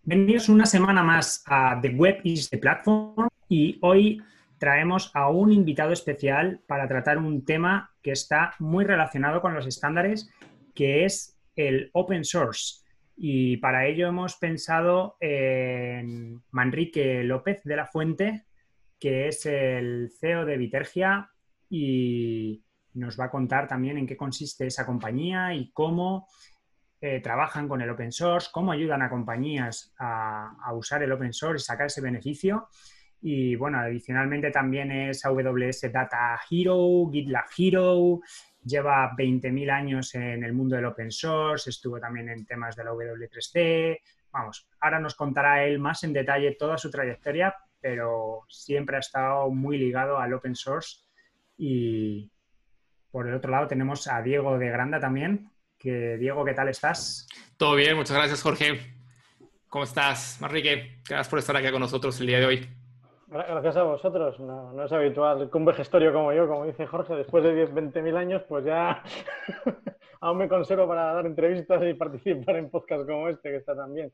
Bienvenidos una semana más a The Web is the Platform y hoy traemos a un invitado especial para tratar un tema que está muy relacionado con los estándares, que es el open source. Y para ello hemos pensado en Manrique López de la Fuente, que es el CEO de Vitergia y nos va a contar también en qué consiste esa compañía y cómo trabajan con el open source, cómo ayudan a compañías a usar el open source y sacar ese beneficio. Y bueno, adicionalmente también es AWS Data Hero, GitLab Hero, lleva 20.000 años en el mundo del open source, estuvo también en temas de la W3C. Vamos, ahora nos contará él más en detalle toda su trayectoria, pero siempre ha estado muy ligado al open source. Y por el otro lado tenemos a Diego de Granda también, que Diego, ¿qué tal estás? Todo bien, muchas gracias, Jorge. ¿Cómo estás, Manrique? Gracias por estar acá con nosotros el día de hoy. Gracias a vosotros. No es habitual que un vejestorio como yo, como dice Jorge, después de 10, 20.000 años, pues ya aún me conservo para dar entrevistas y participar en podcasts como este, que está tan bien.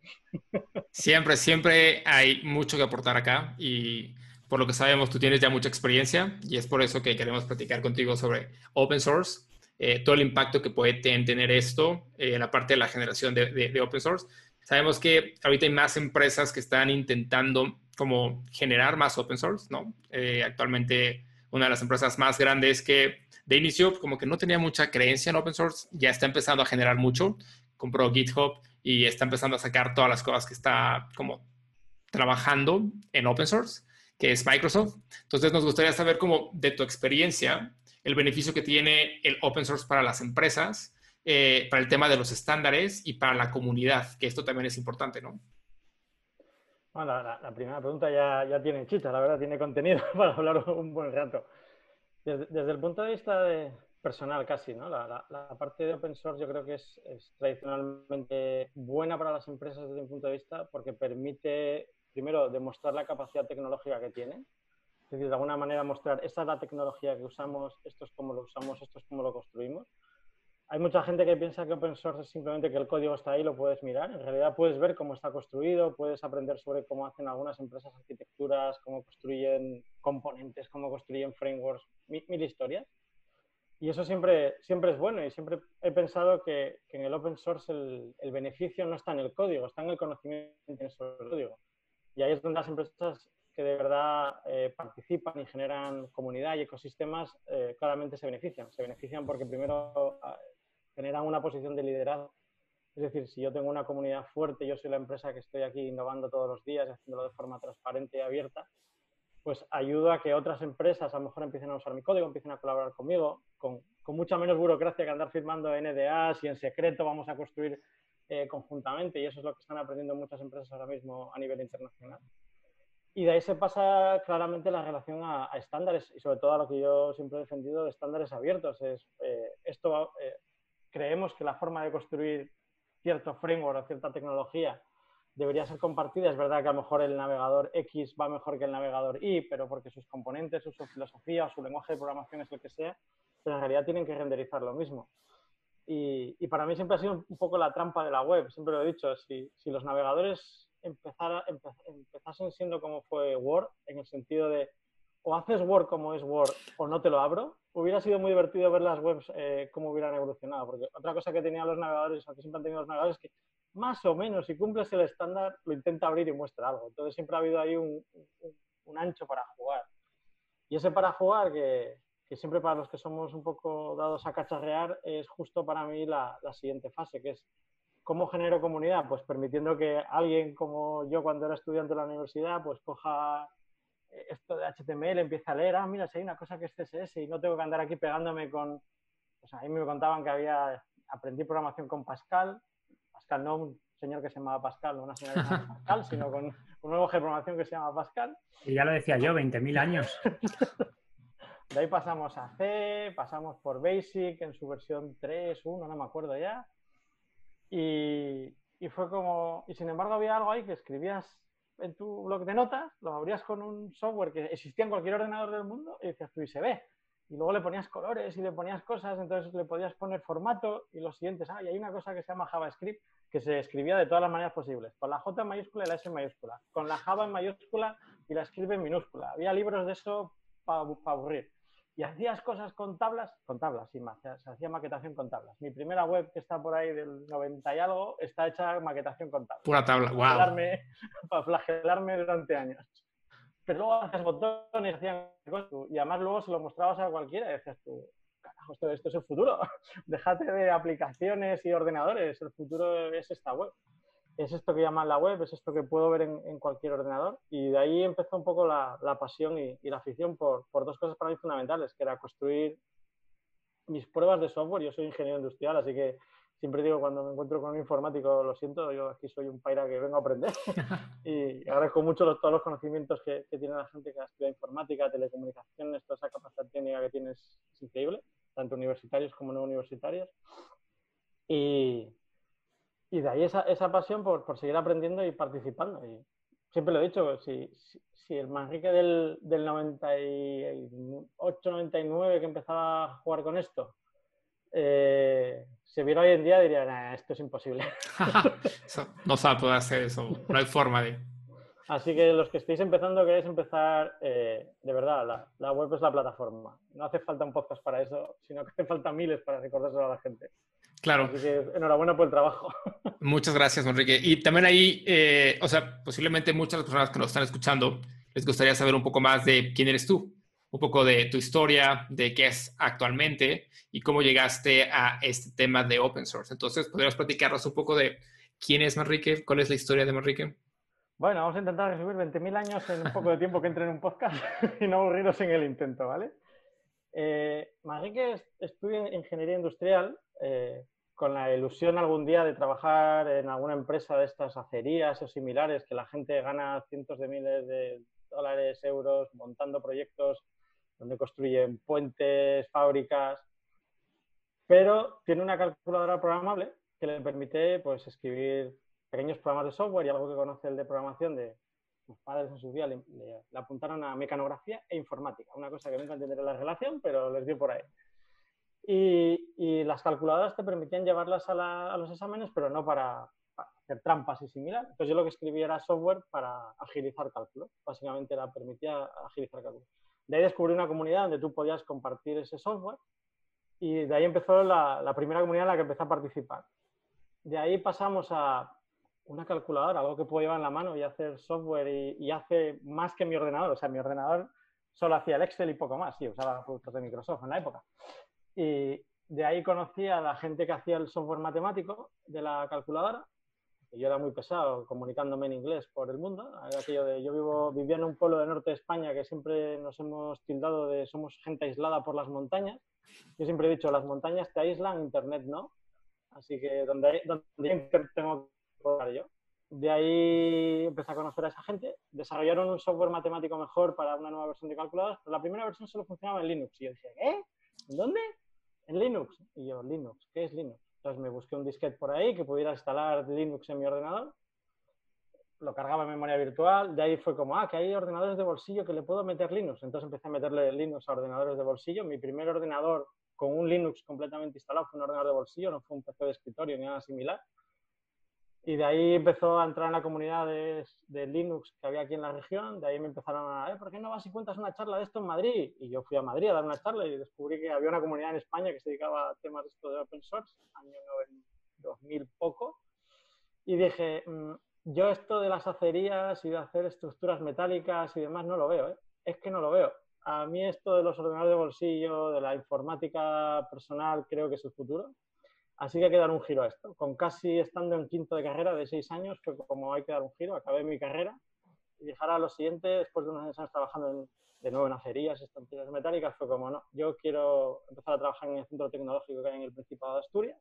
Siempre hay mucho que aportar acá y por lo que sabemos tú tienes ya mucha experiencia y es por eso que queremos platicar contigo sobre open source, todo el impacto que puede tener esto en la parte de la generación de open source. Sabemos que ahorita hay más empresas que están intentando como generar más open source, ¿no? Actualmente una de las empresas más grandes que de inicio como que no tenía mucha creencia en open source, ya está empezando a generar mucho. Compró GitHub y está empezando a sacar todas las cosas que está como trabajando en open source, que es Microsoft. Entonces nos gustaría saber como de tu experiencia, el beneficio que tiene el open source para las empresas, para el tema de los estándares y para la comunidad, que esto también es importante, ¿no? Bueno, la primera pregunta ya tiene chicha, la verdad, tiene contenido para hablar un buen rato. Desde el punto de vista personal casi, ¿no? La parte de open source yo creo que es tradicionalmente buena para las empresas desde mi punto de vista porque permite, primero, demostrar la capacidad tecnológica que tiene. Es decir, de alguna manera mostrar, esta es la tecnología que usamos, esto es cómo lo usamos, esto es cómo lo construimos. Hay mucha gente que piensa que open source es simplemente que el código está ahí, lo puedes mirar. En realidad puedes ver cómo está construido, puedes aprender sobre cómo hacen algunas empresas arquitecturas, cómo construyen componentes, cómo construyen frameworks, mil historias. Y eso siempre es bueno y siempre he pensado que en el open source el beneficio no está en el código, está en el conocimiento sobre el código. Y ahí es donde las empresas que de verdad participan y generan comunidad y ecosistemas claramente se benefician. Se benefician porque primero generan una posición de liderazgo. Es decir, si yo tengo una comunidad fuerte, yo soy la empresa que estoy aquí innovando todos los días, haciéndolo de forma transparente y abierta, pues ayudo a que otras empresas a lo mejor empiecen a usar mi código, empiecen a colaborar conmigo, con mucha menos burocracia que andar firmando NDAs y en secreto vamos a construir conjuntamente. Y eso es lo que están aprendiendo muchas empresas ahora mismo a nivel internacional. Y de ahí se pasa claramente la relación a estándares y sobre todo a lo que yo siempre he defendido de estándares abiertos. Creemos que la forma de construir cierto framework o cierta tecnología debería ser compartida. Es verdad que a lo mejor el navegador X va mejor que el navegador Y, pero porque sus componentes, su filosofía o su lenguaje de programación es el que sea, pero en realidad tienen que renderizar lo mismo. Y para mí siempre ha sido un poco la trampa de la web, siempre lo he dicho, si los navegadores empezasen siendo como fue Word, en el sentido de o haces Word como es Word o no te lo abro, hubiera sido muy divertido ver las webs cómo hubieran evolucionado, porque otra cosa que tenían los navegadores, o que siempre han tenido los navegadores, es que más o menos si cumples el estándar lo intenta abrir y muestra algo, entonces siempre ha habido ahí un ancho para jugar. Y ese para jugar que siempre para los que somos un poco dados a cacharrear es justo para mí la siguiente fase, que es ¿cómo genero comunidad? Pues permitiendo que alguien como yo cuando era estudiante de la universidad pues coja esto de HTML, empiece a leer, mira, si hay una cosa que es CSS y no tengo que andar aquí pegándome con... Pues a mí me contaban que aprendí programación con Pascal, no un señor que se llamaba Pascal, no una señora que se llama Pascal, sino con un lenguaje de programación que se llama Pascal. Y ya lo decía yo, 20.000 años. De ahí pasamos a C, pasamos por Basic en su versión 3, 1, no me acuerdo ya. Y fue como... Y sin embargo había algo ahí que escribías en tu bloc de notas, lo abrías con un software que existía en cualquier ordenador del mundo y decías tú, y se ve. y luego le ponías colores y le ponías cosas, entonces le podías poner formato y los siguientes. Y hay una cosa que se llama JavaScript que se escribía de todas las maneras posibles, con la J en mayúscula y la S en mayúscula, con la Java en mayúscula y la script en minúscula. Había libros de eso para aburrir. Y hacías cosas con tablas, sin más, se hacía maquetación con tablas. Mi primera web, que está por ahí del 90 y algo, está hecha maquetación con tablas. Pura tabla, wow. Para flagelarme durante años. Pero luego hacías botones, hacían cosas, y además luego se lo mostrabas a cualquiera y decías tú, carajo, esto es el futuro. Déjate de aplicaciones y ordenadores, el futuro es esta web. Es esto que llaman la web, es esto que puedo ver en cualquier ordenador. Y de ahí empezó un poco la pasión y la afición por dos cosas para mí fundamentales, que era construir mis pruebas de software. Yo soy ingeniero industrial, así que siempre digo cuando me encuentro con un informático, lo siento, yo aquí soy un paira que vengo a aprender. Y agradezco mucho todos los conocimientos que tiene la gente que ha estudiado informática, telecomunicaciones, toda esa capacidad técnica que tienes es increíble, tanto universitarios como no universitarios. Y de ahí esa pasión por seguir aprendiendo y participando. Y siempre lo he dicho, si el Manrique del 98, 99 que empezaba a jugar con esto, se viera hoy en día, diría, nah, esto es imposible. No se va a poder hacer eso, no hay forma de... Así que los que estéis empezando, queréis empezar, de verdad, la web es la plataforma. No hace falta un podcast para eso, sino que hace falta miles para recordárselo a la gente. Claro. Así que enhorabuena por el trabajo. Muchas gracias, Enrique. Y también ahí, o sea, posiblemente muchas de las personas que nos están escuchando les gustaría saber un poco más de quién eres tú, un poco de tu historia, de qué es actualmente y cómo llegaste a este tema de open source. Entonces, ¿podrías platicarnos un poco de quién es Manrique? ¿Cuál es la historia de Manrique? Bueno, vamos a intentar resumir 20.000 años en un poco de tiempo que entre en un podcast y no aburriros en el intento, ¿vale? Manrique estudia ingeniería industrial con la ilusión algún día de trabajar en alguna empresa de estas acerías o similares que la gente gana cientos de miles de dólares, euros, montando proyectos donde construyen puentes, fábricas, pero tiene una calculadora programable que le permite pues, escribir pequeños programas de software y algo que conoce el de programación de sus padres en su día le apuntaron a mecanografía e informática, una cosa que nunca entenderé la relación, pero les dio por ahí. Y las calculadoras te permitían llevarlas a los exámenes, pero no para hacer trampas y similar. Entonces yo lo que escribí era software para agilizar cálculos. Básicamente la permitía agilizar cálculos. De ahí descubrí una comunidad donde tú podías compartir ese software y de ahí empezó la primera comunidad en la que empecé a participar. De ahí pasamos a una calculadora, algo que puedo llevar en la mano y hacer software y hace más que mi ordenador. O sea, mi ordenador solo hacía el Excel y poco más. Sí, usaba productos de Microsoft en la época. Y de ahí conocí a la gente que hacía el software matemático de la calculadora. Yo era muy pesado comunicándome en inglés por el mundo. Aquello de, vivía en un pueblo del norte de España que siempre nos hemos tildado de somos gente aislada por las montañas. Yo siempre he dicho, las montañas te aíslan, Internet no. Así que donde tengo que jugar yo. De ahí empecé a conocer a esa gente. Desarrollaron un software matemático mejor para una nueva versión de calculadoras, pero la primera versión solo funcionaba en Linux. Y yo dije, ¿en dónde? En Linux. Y yo, Linux, ¿qué es Linux? Entonces me busqué un disquete por ahí que pudiera instalar Linux en mi ordenador. Lo cargaba en memoria virtual. De ahí fue como, que hay ordenadores de bolsillo que le puedo meter Linux. Entonces empecé a meterle Linux a ordenadores de bolsillo. Mi primer ordenador con un Linux completamente instalado fue un ordenador de bolsillo, no fue un PC de escritorio ni nada similar. Y de ahí empezó a entrar en la comunidad de Linux que había aquí en la región. De ahí me empezaron a, ¿por qué no vas y cuentas una charla de esto en Madrid? Y yo fui a Madrid a dar una charla y descubrí que había una comunidad en España que se dedicaba a temas de esto de open source, año 2000 poco. Y dije, yo esto de las acerías y de hacer estructuras metálicas y demás no lo veo, ¿eh? Es que no lo veo. A mí esto de los ordenadores de bolsillo, de la informática personal, creo que es el futuro. Así que hay que dar un giro a esto. Con casi estando en quinto de carrera de 6 años, fue como hay que dar un giro. Acabé mi carrera y dejar a lo siguiente, después de unos años trabajando de nuevo en acerías, estanterías metálicas, fue como, no, yo quiero empezar a trabajar en el centro tecnológico que hay en el Principado de Asturias.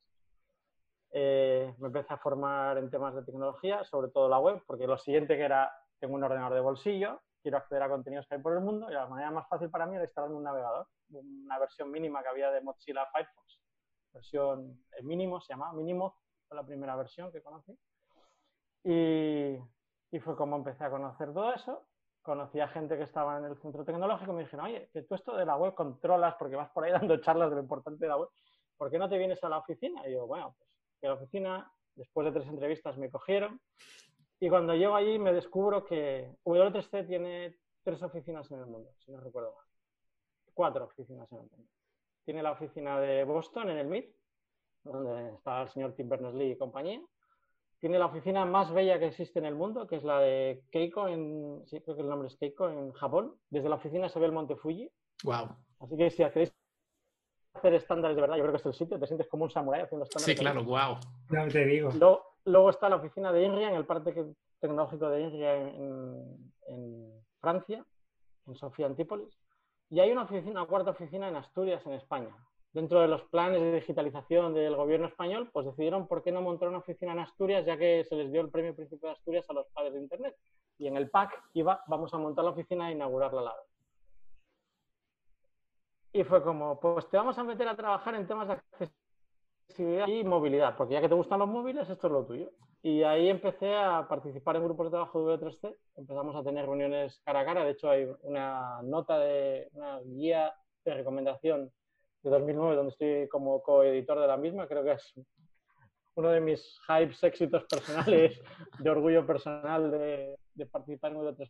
Me empecé a formar en temas de tecnología, sobre todo la web, porque lo siguiente que era, tengo un ordenador de bolsillo, quiero acceder a contenidos que hay por el mundo y la manera más fácil para mí era instalarme un navegador, una versión mínima que había de Mozilla Firefox. Versión mínimo, se llamaba Minimoz, fue la primera versión que conocí. Y fue como empecé a conocer todo eso. conocí a gente que estaba en el centro tecnológico y me dijeron, oye, que tú esto de la web controlas porque vas por ahí dando charlas de lo importante de la web, ¿por qué no te vienes a la oficina? Y digo, bueno, pues que la oficina, después de 3 entrevistas me cogieron y cuando llego allí me descubro que W3C tiene 3 oficinas en el mundo, si no recuerdo mal. 4 oficinas en el mundo. Tiene la oficina de Boston en el MIT, donde está el señor Tim Berners-Lee y compañía. Tiene la oficina más bella que existe en el mundo, que es la de Keiko, sí, creo que el nombre es Keiko, en Japón. Desde la oficina se ve el monte Fuji. Wow. Así que si queréis hacer estándares de verdad, yo creo que es el sitio, te sientes como un samurái haciendo estándares. Sí, claro, wow. No te digo. Luego está la oficina de INRIA, en el parque tecnológico de INRIA en Francia, en Sofía Antípolis. Y hay una 4ª oficina en Asturias, en España. Dentro de los planes de digitalización del gobierno español, pues decidieron por qué no montar una oficina en Asturias, ya que se les dio el premio Príncipe de Asturias a los padres de Internet. Y en el PAC vamos a montar la oficina e inaugurarla a la vez. Y fue como, pues te vamos a meter a trabajar en temas de accesibilidad y movilidad, porque ya que te gustan los móviles, esto es lo tuyo. Y ahí empecé a participar en grupos de trabajo de W3C, empezamos a tener reuniones cara a cara, de hecho hay una guía de recomendación de 2009 donde estoy como coeditor de la misma, creo que es uno de mis éxitos personales, de orgullo personal de participar en W3C.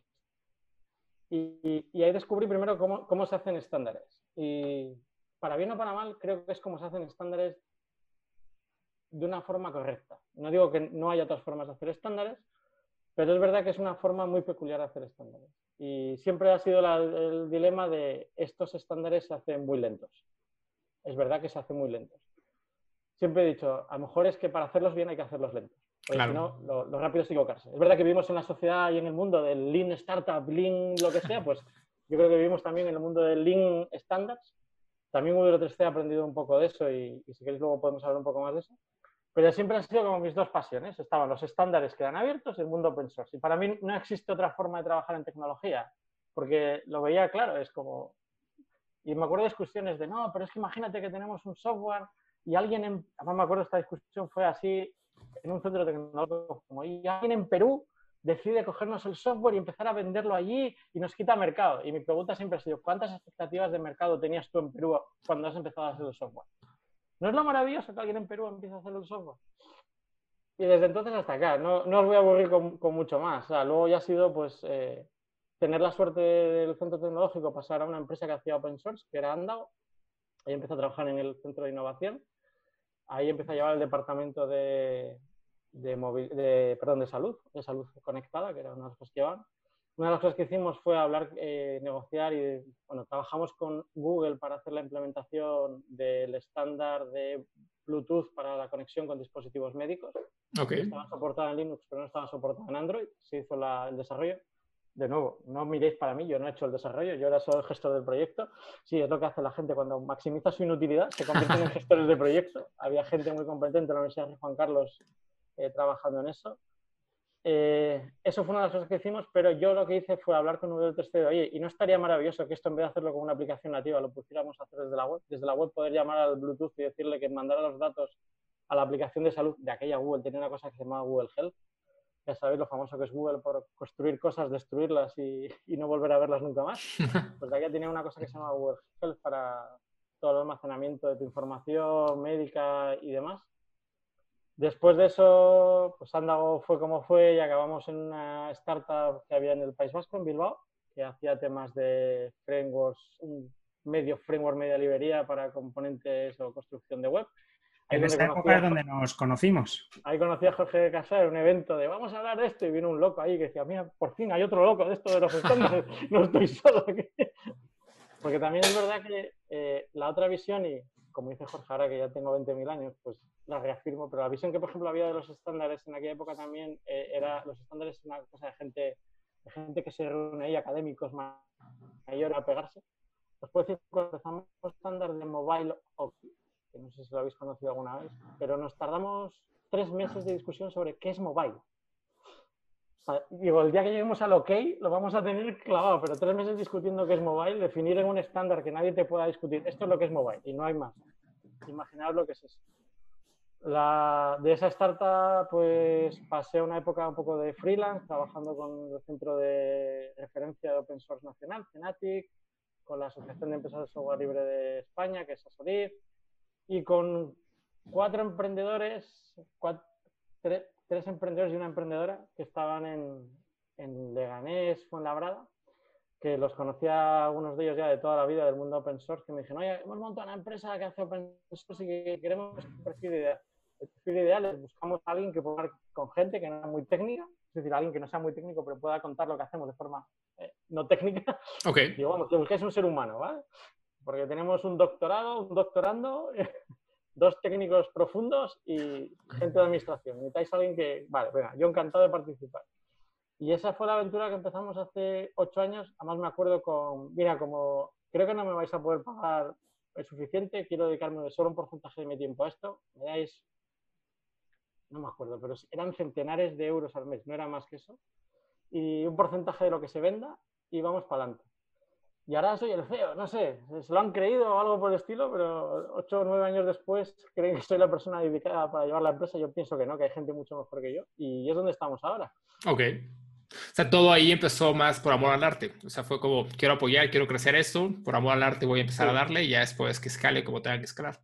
Y ahí descubrí primero cómo se hacen estándares. Y para bien o para mal, creo que es como se hacen estándares de una forma correcta. No digo que no haya otras formas de hacer estándares, pero es verdad que es una forma muy peculiar de hacer estándares. Y siempre ha sido el dilema de estos estándares se hacen muy lentos. Es verdad que se hacen muy lentos. Siempre he dicho, a lo mejor es que para hacerlos bien hay que hacerlos lentos. Porque claro. Si no, lo rápido es equivocarse. Es verdad que vivimos en la sociedad y en el mundo del Lean Startup, Lean lo que sea, pues yo creo que vivimos también en el mundo del Lean Standards. También W3C ha aprendido un poco de eso y si queréis luego podemos hablar un poco más de eso. Pero siempre han sido como mis 2 pasiones. Estaban los estándares que eran abiertos y el mundo open source. Y para mí no existe otra forma de trabajar en tecnología, porque lo veía claro, es como... Y me acuerdo de discusiones de, no, pero es que imagínate que tenemos un software y alguien, además me acuerdo esta discusión fue así en un centro tecnológico, como, y alguien en Perú decide cogernos el software y empezar a venderlo allí y nos quita mercado. Y mi pregunta siempre ha sido, ¿cuántas expectativas de mercado tenías tú en Perú cuando has empezado a hacer el software? ¿No es lo maravilloso que alguien en Perú empiece a hacer el software? Y desde entonces hasta acá, no os voy a aburrir con mucho más. O sea, luego ya ha sido, pues, tener la suerte del centro tecnológico, pasar a una empresa que hacía open source, que era Andao. Ahí empecé a trabajar en el centro de innovación. Ahí empecé a llevar el departamento de salud conectada, que era una de las cosas que llevaban. Una de las cosas que hicimos fue hablar, negociar y, bueno, trabajamos con Google para hacer la implementación del estándar de Bluetooth para la conexión con dispositivos médicos. Okay. Estaba soportada en Linux, pero no estaba soportada en Android. Se hizo el desarrollo. De nuevo, no miréis para mí, yo no he hecho el desarrollo, yo era solo el gestor del proyecto. Sí, es lo que hace la gente cuando maximiza su inutilidad, se convierten en gestores de proyecto. Había gente muy competente en la Universidad de Juan Carlos trabajando en eso. Eso fue una de las cosas que hicimos, pero yo lo que hice fue hablar con W3C de, oye, ¿y no estaría maravilloso que esto en vez de hacerlo con una aplicación nativa lo pusiéramos a hacer desde la web? Desde la web poder llamar al Bluetooth y decirle que mandara los datos a la aplicación de salud de aquella Google. Tenía una cosa que se llamaba Google Health. Ya sabéis lo famoso que es Google por construir cosas, destruirlas y no volver a verlas nunca más. Pues de aquí tenía una cosa que se llama Google Health para todo el almacenamiento de tu información médica y demás. Después de eso, pues Andao fue como fue y acabamos en una startup que había en el País Vasco, en Bilbao, que hacía temas de frameworks, un medio framework, media librería para componentes o construcción de web. En esa época es donde nos conocimos. Ahí conocí a Jorge de Casa en un evento de vamos a hablar de esto y vino un loco ahí que decía, mira, por fin hay otro loco de esto de los estándares, no estoy solo aquí. Porque también es verdad que la otra visión, y como dice Jorge ahora que ya tengo 20.000 años, pues la reafirmo, pero la visión que por ejemplo había de los estándares en aquella época también era, los estándares una cosa de gente que se reúne ahí, académicos mayores a pegarse. Os puedo decir que empezamos con estándar de mobile OKI, que no sé si lo habéis conocido alguna vez, pero nos tardamos 3 meses de discusión sobre qué es mobile. O sea, digo, el día que lleguemos al OK lo vamos a tener clavado, pero 3 meses discutiendo qué es mobile, definir en un estándar que nadie te pueda discutir, esto es lo que es mobile y no hay más. Imaginaos lo que es eso. De esa startup, pues pasé una época un poco de freelance, trabajando con el Centro de Referencia de Open Source Nacional, CENATIC, con la Asociación de Empresas de Software Libre de España, que es ASOLIF, y con 4 emprendedores, 3 emprendedores y una emprendedora que estaban en Leganés, Fuenlabrada, que los conocía algunos de ellos ya de toda la vida del mundo open source, que me dijeron, oye, hemos montado una empresa que hace open source y que queremos un perfil ideal. El perfil ideal es buscamos a alguien que pueda hablar con gente que no sea muy técnica, es decir, alguien que no sea muy técnico, pero pueda contar lo que hacemos de forma no técnica. Ok. Digo, vamos, que busquéis un ser humano, ¿vale? Porque tenemos un doctorado, un doctorando, 2 técnicos profundos y gente de administración. Necesitáis a alguien que, vale, venga, yo encantado de participar. Y esa fue la aventura que empezamos hace 8 años. Además me acuerdo mira, como creo que no me vais a poder pagar el suficiente, quiero dedicarme solo un porcentaje de mi tiempo a esto. Me dais, no me acuerdo, pero eran centenares de euros al mes, no era más que eso. Y un porcentaje de lo que se venda y vamos para adelante. Y ahora soy el CEO, no sé, se lo han creído o algo por el estilo, pero 8 o 9 años después creen que soy la persona dedicada para llevar la empresa. Yo pienso que no, que hay gente mucho mejor que yo y es donde estamos ahora. Ok. O sea, todo ahí empezó más por amor al arte. O sea, fue como, quiero apoyar, quiero crecer esto, por amor al arte voy a empezar a darle y ya después que escale como tenga que escalar.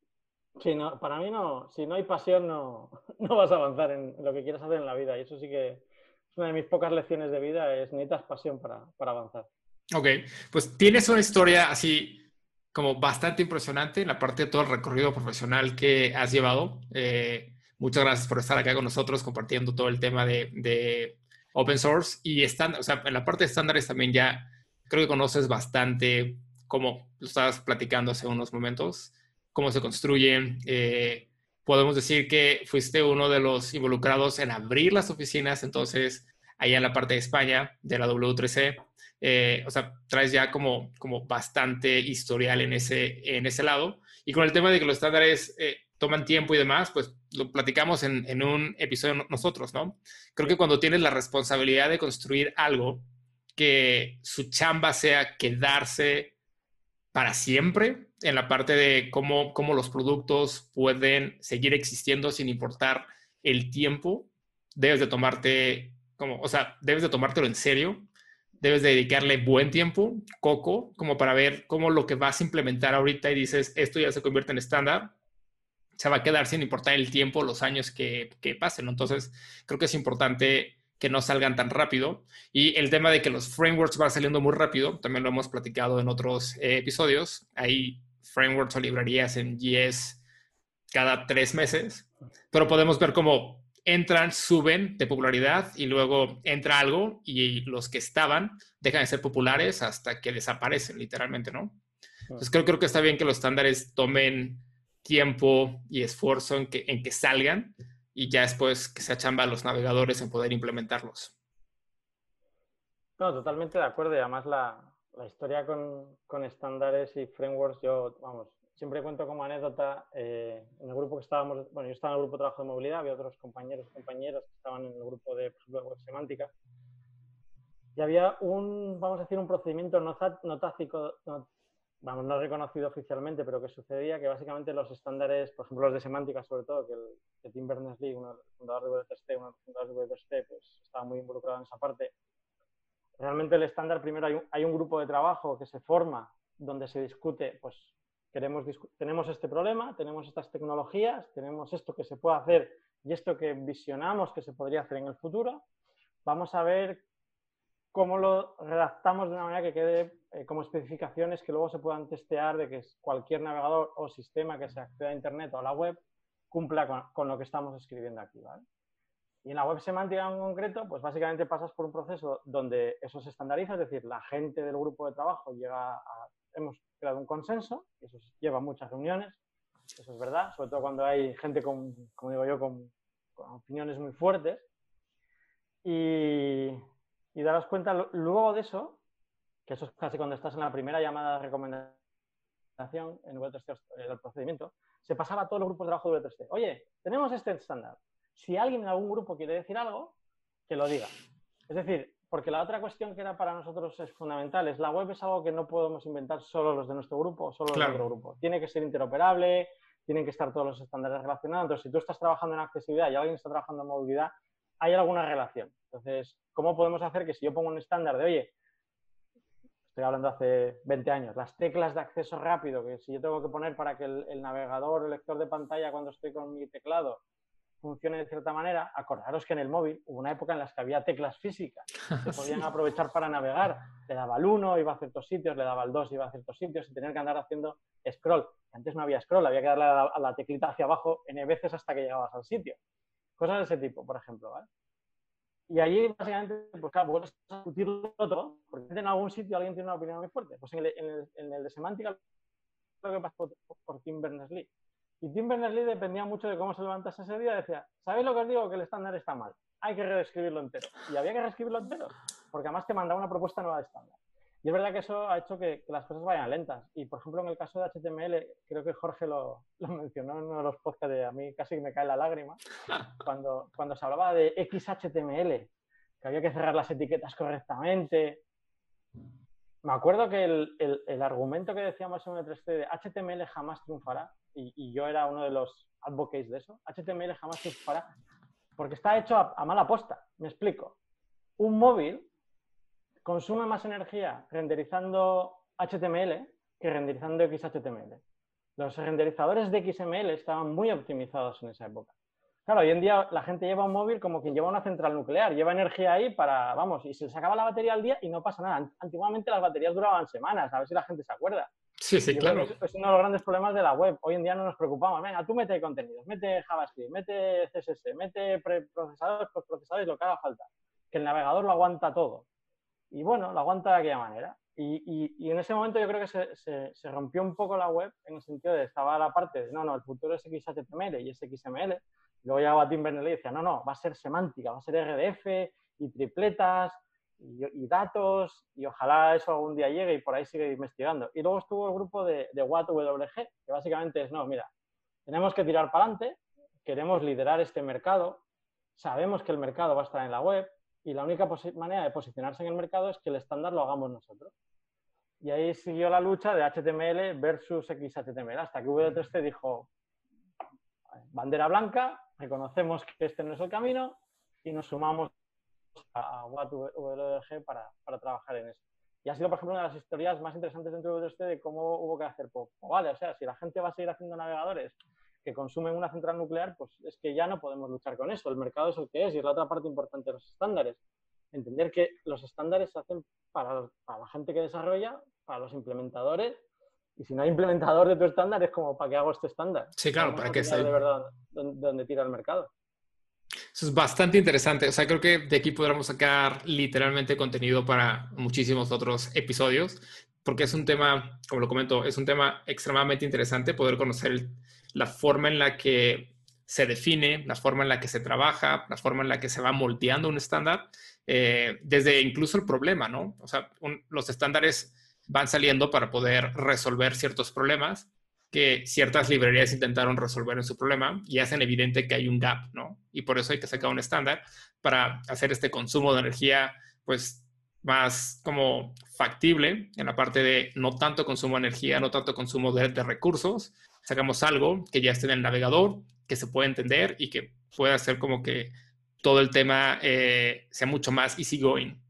Sí, no, para mí no, si no hay pasión no vas a avanzar en lo que quieras hacer en la vida y eso sí que es una de mis pocas lecciones de vida, es necesitas pasión para avanzar. Ok, pues tienes una historia así como bastante impresionante en la parte de todo el recorrido profesional que has llevado. Muchas gracias por estar acá con nosotros compartiendo todo el tema de open source y estándar, o sea, en la parte de estándares también ya creo que conoces bastante cómo lo estabas platicando hace unos momentos, cómo se construyen. Podemos decir que fuiste uno de los involucrados en abrir las oficinas, entonces, allá en la parte de España, de la W3C. O sea, traes ya como bastante historial en ese lado. Y con el tema de que los estándares toman tiempo y demás, pues lo platicamos en un episodio nosotros, ¿no? Creo que cuando tienes la responsabilidad de construir algo que su chamba sea quedarse para siempre en la parte de cómo los productos pueden seguir existiendo sin importar el tiempo, debes de tomarte o sea, debes de tomártelo en serio, debes de dedicarle buen tiempo, coco, como para ver cómo lo que vas a implementar ahorita y dices, esto ya se convierte en estándar, se va a quedar sin importar el tiempo, los años que pasen, ¿no? Entonces, creo que es importante que no salgan tan rápido. Y el tema de que los frameworks van saliendo muy rápido, también lo hemos platicado en otros episodios. Hay frameworks o librerías en JS cada 3 meses, pero podemos ver cómo entran, suben de popularidad y luego entra algo y los que estaban dejan de ser populares hasta que desaparecen, literalmente, ¿no? Entonces creo que está bien que los estándares tomen tiempo y esfuerzo en que salgan y ya después que sea chamba a los navegadores en poder implementarlos. No, totalmente de acuerdo y además la historia con estándares y frameworks, yo, vamos, siempre cuento como anécdota, en el grupo que estábamos, bueno, yo estaba en el grupo de trabajo de movilidad, había otros compañeros y compañeras que estaban en el grupo de, por ejemplo, web semántica, y había vamos a decir, un procedimiento no táctico, no reconocido oficialmente, pero que sucedía que básicamente los estándares, por ejemplo los de semántica sobre todo, que Tim Berners-Lee, uno de los fundadores de W3C, uno de los fundadores de W3C, pues estaba muy involucrado en esa parte. Realmente el estándar, primero hay un grupo de trabajo que se forma donde se discute, pues tenemos este problema, tenemos estas tecnologías, tenemos esto que se puede hacer y esto que visionamos que se podría hacer en el futuro. Vamos a ver cómo lo redactamos de una manera que quede como especificaciones que luego se puedan testear de que cualquier navegador o sistema que se acceda a Internet o a la web cumpla con lo que estamos escribiendo aquí, ¿vale? Y en la web semántica en concreto, pues básicamente pasas por un proceso donde eso se estandariza, es decir, la gente del grupo de trabajo hemos creado un consenso, y eso lleva muchas reuniones, eso es verdad, sobre todo cuando hay gente como digo yo, con opiniones muy fuertes. Y daros cuenta, luego de eso, que eso es casi cuando estás en la primera llamada de recomendación en W3C, el procedimiento, se pasaba a todos los grupos de trabajo de W3C. Oye, tenemos este estándar. Si alguien en algún grupo quiere decir algo, que lo diga. Es decir, porque la otra cuestión que era para nosotros es fundamental, es la web es algo que no podemos inventar solo los de nuestro grupo o solo los de otro grupo. Tiene que ser interoperable, tienen que estar todos los estándares relacionados. Entonces, si tú estás trabajando en accesibilidad y alguien está trabajando en movilidad, hay alguna relación. Entonces, ¿cómo podemos hacer que si yo pongo un estándar de, oye, estoy hablando hace 20 años, las teclas de acceso rápido, que si yo tengo que poner para que el navegador, el lector de pantalla cuando estoy con mi teclado funcione de cierta manera, acordaros que en el móvil hubo una época en la que había teclas físicas que podían aprovechar para navegar. Le daba al 1, iba a ciertos sitios, le daba al 2, iba a ciertos sitios, y tener que andar haciendo scroll. Antes no había scroll, había que darle a la teclita hacia abajo n veces hasta que llegabas al sitio. Cosas de ese tipo, por ejemplo, ¿vale? Y allí, básicamente, pues claro, puedes discutirlo todo, porque en algún sitio alguien tiene una opinión muy fuerte. Pues en el de semántica, lo que pasó por Tim Berners-Lee. Y Tim Berners-Lee dependía mucho de cómo se levantase ese día. Decía, ¿sabéis lo que os digo? Que el estándar está mal. Hay que reescribirlo entero. Y había que reescribirlo entero, porque además te mandaba una propuesta nueva de estándar. Y es verdad que eso ha hecho que las cosas vayan lentas. Y, por ejemplo, en el caso de HTML, creo que Jorge lo mencionó en uno de los podcasts de a mí casi me cae la lágrima, cuando se hablaba de XHTML, que había que cerrar las etiquetas correctamente. Me acuerdo que el argumento que decíamos en el 3C de HTML jamás triunfará, y yo era uno de los advocates de eso, HTML jamás triunfará, porque está hecho a mala posta. Me explico. Un móvil consume más energía renderizando HTML que renderizando XHTML. Los renderizadores de XML estaban muy optimizados en esa época. Claro, hoy en día la gente lleva un móvil como quien lleva una central nuclear, lleva energía ahí para, vamos, y se les acaba la batería al día y no pasa nada. Antiguamente las baterías duraban semanas, a ver si la gente se acuerda. Sí, sí, yo claro. creo que es uno de los grandes problemas de la web. Hoy en día no nos preocupamos. Venga, tú mete contenidos, mete JavaScript, mete CSS, mete preprocesadores, postprocesadores, lo que haga falta. Que el navegador lo aguanta todo. Y bueno, lo aguanta de aquella manera. Y en ese momento yo creo que se rompió un poco la web en el sentido de estaba la parte de, no, el futuro es XHTML y es XML. Luego llegaba Tim Berners-Lee y decía, no, va a ser semántica, va a ser RDF y tripletas y datos, y ojalá eso algún día llegue y por ahí sigue investigando. Y luego estuvo el grupo de WhatWG, que básicamente es, no, mira, tenemos que tirar para adelante, queremos liderar este mercado, sabemos que el mercado va a estar en la web, y la única manera de posicionarse en el mercado es que el estándar lo hagamos nosotros. Y ahí siguió la lucha de HTML versus XHTML, hasta que W3C dijo, bandera blanca, reconocemos que este no es el camino y nos sumamos a WhatWG para trabajar en eso. Y ha sido, por ejemplo, una de las historias más interesantes dentro de W3C de cómo hubo que hacer, pues, vale, o sea, si la gente va a seguir haciendo navegadores que consumen una central nuclear, pues es que ya no podemos luchar con eso. El mercado es el que es y es la otra parte importante de los estándares. Entender que los estándares se hacen para la gente que desarrolla, para los implementadores, y si no hay implementador de tu estándar es como, ¿para qué hago este estándar? Sí, claro, para que sea de verdad donde tira el mercado. Eso es bastante interesante. O sea, creo que de aquí podremos sacar literalmente contenido para muchísimos otros episodios, porque es un tema, como lo comento, es un tema extremadamente interesante poder conocer la forma en la que se define, la forma en la que se trabaja, la forma en la que se va moldeando un estándar, desde incluso el problema, ¿no? O sea, los estándares van saliendo para poder resolver ciertos problemas que ciertas librerías intentaron resolver en su problema y hacen evidente que hay un gap, ¿no? Y por eso hay que sacar un estándar para hacer este consumo de energía, pues, más como factible en la parte de no tanto consumo de energía, no tanto consumo de recursos. Sacamos algo que ya esté en el navegador, que se pueda entender y que pueda hacer como que todo el tema sea mucho más easygoing.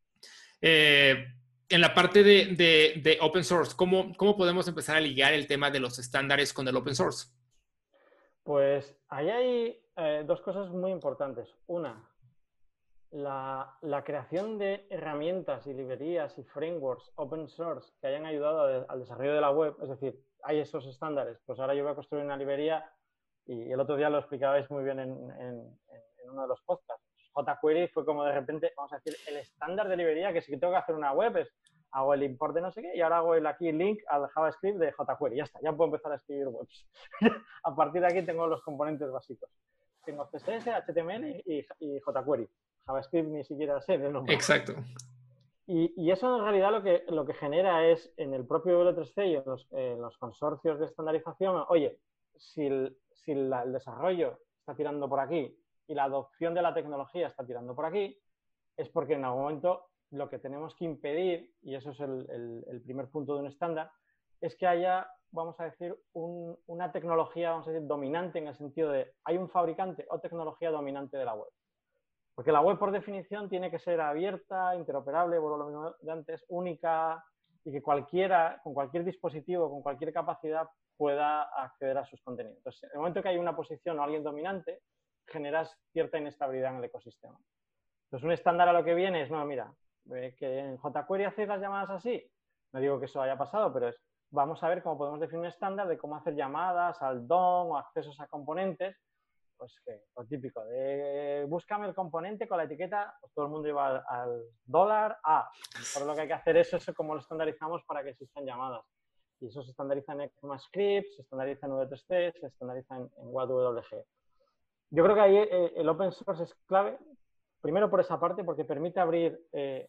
En la parte de open source, ¿cómo podemos empezar a ligar el tema de los estándares con el open source? Pues ahí hay dos cosas muy importantes. Una, la creación de herramientas y librerías y frameworks open source que hayan ayudado al desarrollo de la web. Es decir, hay esos estándares. Pues ahora yo voy a construir una librería y el otro día lo explicabais muy bien en uno de los podcasts. jQuery fue como de repente, vamos a decir, el estándar de librería que si tengo que hacer una web es hago el import de no sé qué y ahora hago aquí el link al JavaScript de jQuery. Ya está, ya puedo empezar a escribir webs. A partir de aquí tengo los componentes básicos. Tengo CSS, HTML y jQuery. JavaScript ni siquiera sé de nombre. Exacto. Y eso en realidad lo que genera es en el propio W3C y en los consorcios de estandarización, oye, si el desarrollo está tirando por aquí y la adopción de la tecnología está tirando por aquí, es porque en algún momento lo que tenemos que impedir, y eso es el primer punto de un estándar, es que haya vamos a decir, una tecnología, vamos a decir, dominante en el sentido de hay un fabricante o tecnología dominante de la web. Porque la web, por definición, tiene que ser abierta, interoperable, vuelvo a lo mismo de antes, única, y que cualquiera, con cualquier dispositivo, con cualquier capacidad, pueda acceder a sus contenidos. Entonces, en el momento que hay una posición o alguien dominante, generas cierta inestabilidad en el ecosistema. Entonces, un estándar a lo que viene es, no, mira, que en jQuery hacéis las llamadas así. No digo que eso haya pasado, pero vamos a ver cómo podemos definir un estándar de cómo hacer llamadas al DOM o accesos a componentes. Pues lo típico, de búscame el componente con la etiqueta, pues todo el mundo iba al dólar A. Por lo que hay que hacer es eso, como lo estandarizamos para que existan llamadas. Y eso se estandariza en ECMAScript, se estandariza en V3C, se estandariza en WebWG. Yo creo que ahí el open source es clave, primero por esa parte, porque permite abrir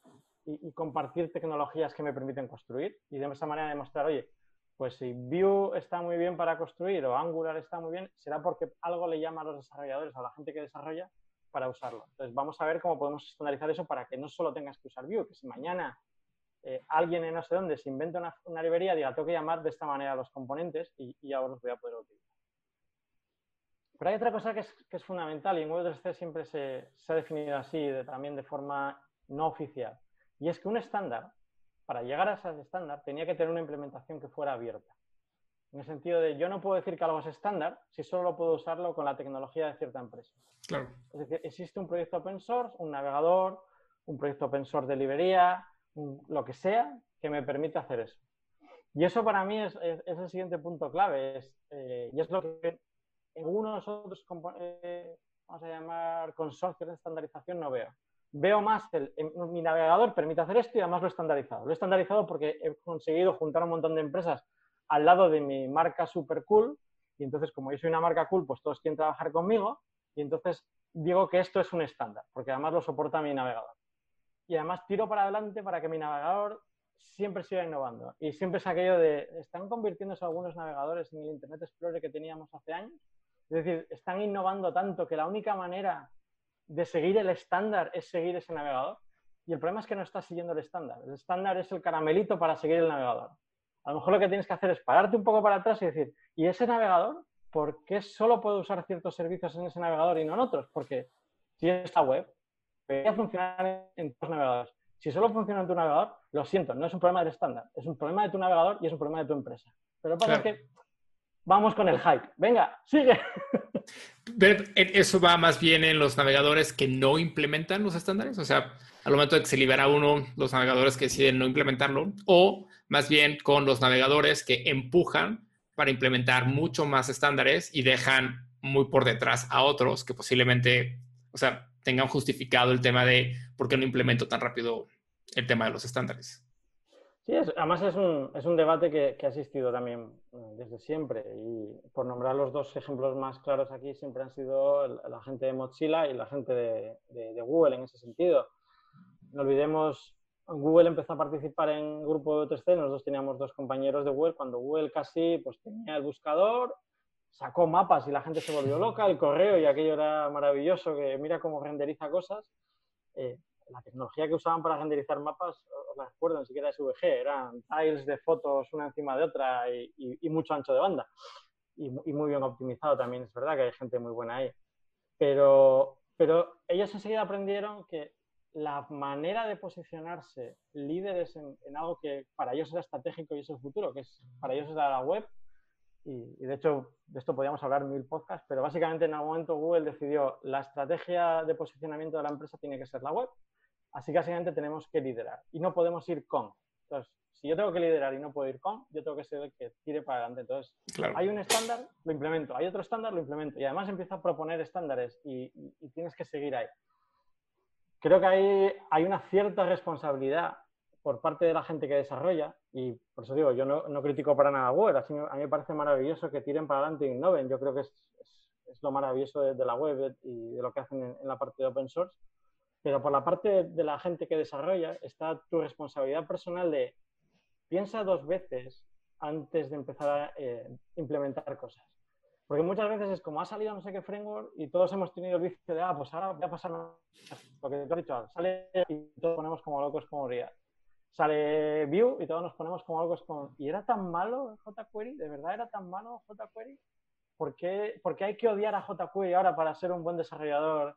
y compartir tecnologías que me permiten construir y de esa manera demostrar, oye, pues si Vue está muy bien para construir o Angular está muy bien, será porque algo le llama a los desarrolladores, a la gente que desarrolla, para usarlo. Entonces, vamos a ver cómo podemos estandarizar eso para que no solo tengas que usar Vue, que si mañana alguien en no sé dónde se inventa una librería, diga, tengo que llamar de esta manera a los componentes y ahora los voy a poder utilizar. Pero hay otra cosa que es fundamental y en Web3C siempre se ha definido así, también de forma no oficial, y es que un estándar, para llegar a ese estándar, tenía que tener una implementación que fuera abierta. En el sentido de, yo no puedo decir que algo es estándar si solo puedo usarlo con la tecnología de cierta empresa. Claro. Es decir, existe un proyecto open source, un navegador, un proyecto open source de librería, lo que sea, que me permita hacer eso. Y eso para mí es el siguiente punto clave, y es lo que en algunos otros, vamos a llamar, consorcios de estandarización no veo. Veo más mi navegador permite hacer esto y además lo he estandarizado. Lo he estandarizado porque he conseguido juntar un montón de empresas al lado de mi marca super cool y entonces como yo soy una marca cool, pues todos quieren trabajar conmigo y entonces digo que esto es un estándar porque además lo soporta mi navegador. Y además tiro para adelante para que mi navegador siempre siga innovando. Y siempre es aquello de, ¿están convirtiéndose algunos navegadores en el Internet Explorer que teníamos hace años? Es decir, están innovando tanto que la única manera de seguir el estándar es seguir ese navegador. Y el problema es que no estás siguiendo el estándar. El estándar es el caramelito para seguir el navegador. A lo mejor lo que tienes que hacer es pararte un poco para atrás y decir, ¿y ese navegador? ¿Por qué solo puedo usar ciertos servicios en ese navegador y no en otros? Porque si esta web debería funcionar en tus navegadores. Si solo funciona en tu navegador, lo siento, no es un problema del estándar. Es un problema de tu navegador y es un problema de tu empresa. Pero lo que pasa es que vamos con el hype. Venga, sigue. Eso va más bien en los navegadores que no implementan los estándares, o sea, al momento de que se libera uno, los navegadores que deciden no implementarlo, o más bien con los navegadores que empujan para implementar mucho más estándares y dejan muy por detrás a otros que posiblemente, o sea, tengan justificado el tema de por qué no implemento tan rápido el tema de los estándares. Sí, además es un debate que ha existido también desde siempre y por nombrar los dos ejemplos más claros aquí siempre han sido la gente de Mozilla y la gente de Google en ese sentido. No olvidemos, Google empezó a participar en grupo de 3C, nosotros teníamos dos compañeros de Google, cuando Google casi pues, tenía el buscador, sacó mapas y la gente se volvió loca, el correo y aquello era maravilloso, que mira cómo renderiza cosas. La tecnología que usaban para renderizar mapas, os la recuerdo, ni siquiera es VG, eran tiles de fotos una encima de otra y mucho ancho de banda. Y muy bien optimizado también, es verdad que hay gente muy buena ahí. Pero ellos enseguida aprendieron que la manera de posicionarse líderes en algo que para ellos era estratégico y es el futuro, que para ellos era la web, y de hecho de esto podríamos hablar 1000 podcasts, pero básicamente en algún momento Google decidió la estrategia de posicionamiento de la empresa tiene que ser la web. Así que básicamente tenemos que liderar y no podemos ir con. Entonces, si yo tengo que liderar y no puedo ir con, yo tengo que ser el que tire para adelante. Entonces, claro, hay un estándar, lo implemento. Hay otro estándar, lo implemento. Y además empiezo a proponer estándares y tienes que seguir ahí. Creo que hay una cierta responsabilidad por parte de la gente que desarrolla y por eso digo, yo no critico para nada a Google. Así a mí me parece maravilloso que tiren para adelante e innoven. Yo creo que es lo maravilloso de la web y de lo que hacen en la parte de open source. Pero por la parte de la gente que desarrolla está tu responsabilidad personal de piensa dos veces antes de empezar a implementar cosas. Porque muchas veces es como ha salido no sé qué framework y todos hemos tenido el vicio de, pues ahora voy a pasar lo que te he dicho, sale y todos ponemos como locos como React. sale Vue y todos nos ponemos como locos con, ¿y era tan malo jQuery? ¿De verdad era tan malo jQuery? ¿Por qué hay que odiar a jQuery ahora para ser un buen desarrollador,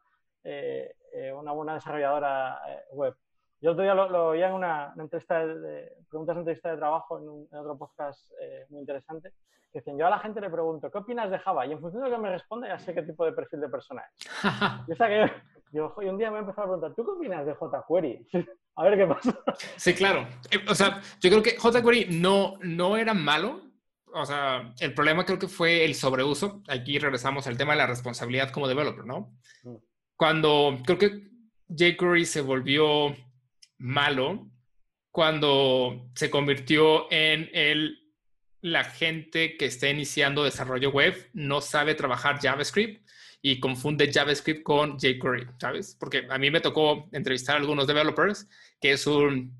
una buena desarrolladora web? Yo otro día lo oía en una entrevista preguntas de entrevista de trabajo en otro podcast muy interesante, que dicen, yo a la gente le pregunto, ¿qué opinas de Java? Y en función de lo que me responde, ya sé qué tipo de perfil de persona es. Y un día me he empezado a preguntar, ¿tú qué opinas de jQuery? A ver qué pasa. Sí, claro. O sea, yo creo que jQuery no era malo. O sea, el problema creo que fue el sobreuso. Aquí regresamos al tema de la responsabilidad como developer, ¿no? Cuando creo que jQuery se volvió malo, cuando se convirtió en la gente que está iniciando desarrollo web no sabe trabajar JavaScript y confunde JavaScript con jQuery, ¿sabes? Porque a mí me tocó entrevistar a algunos developers que es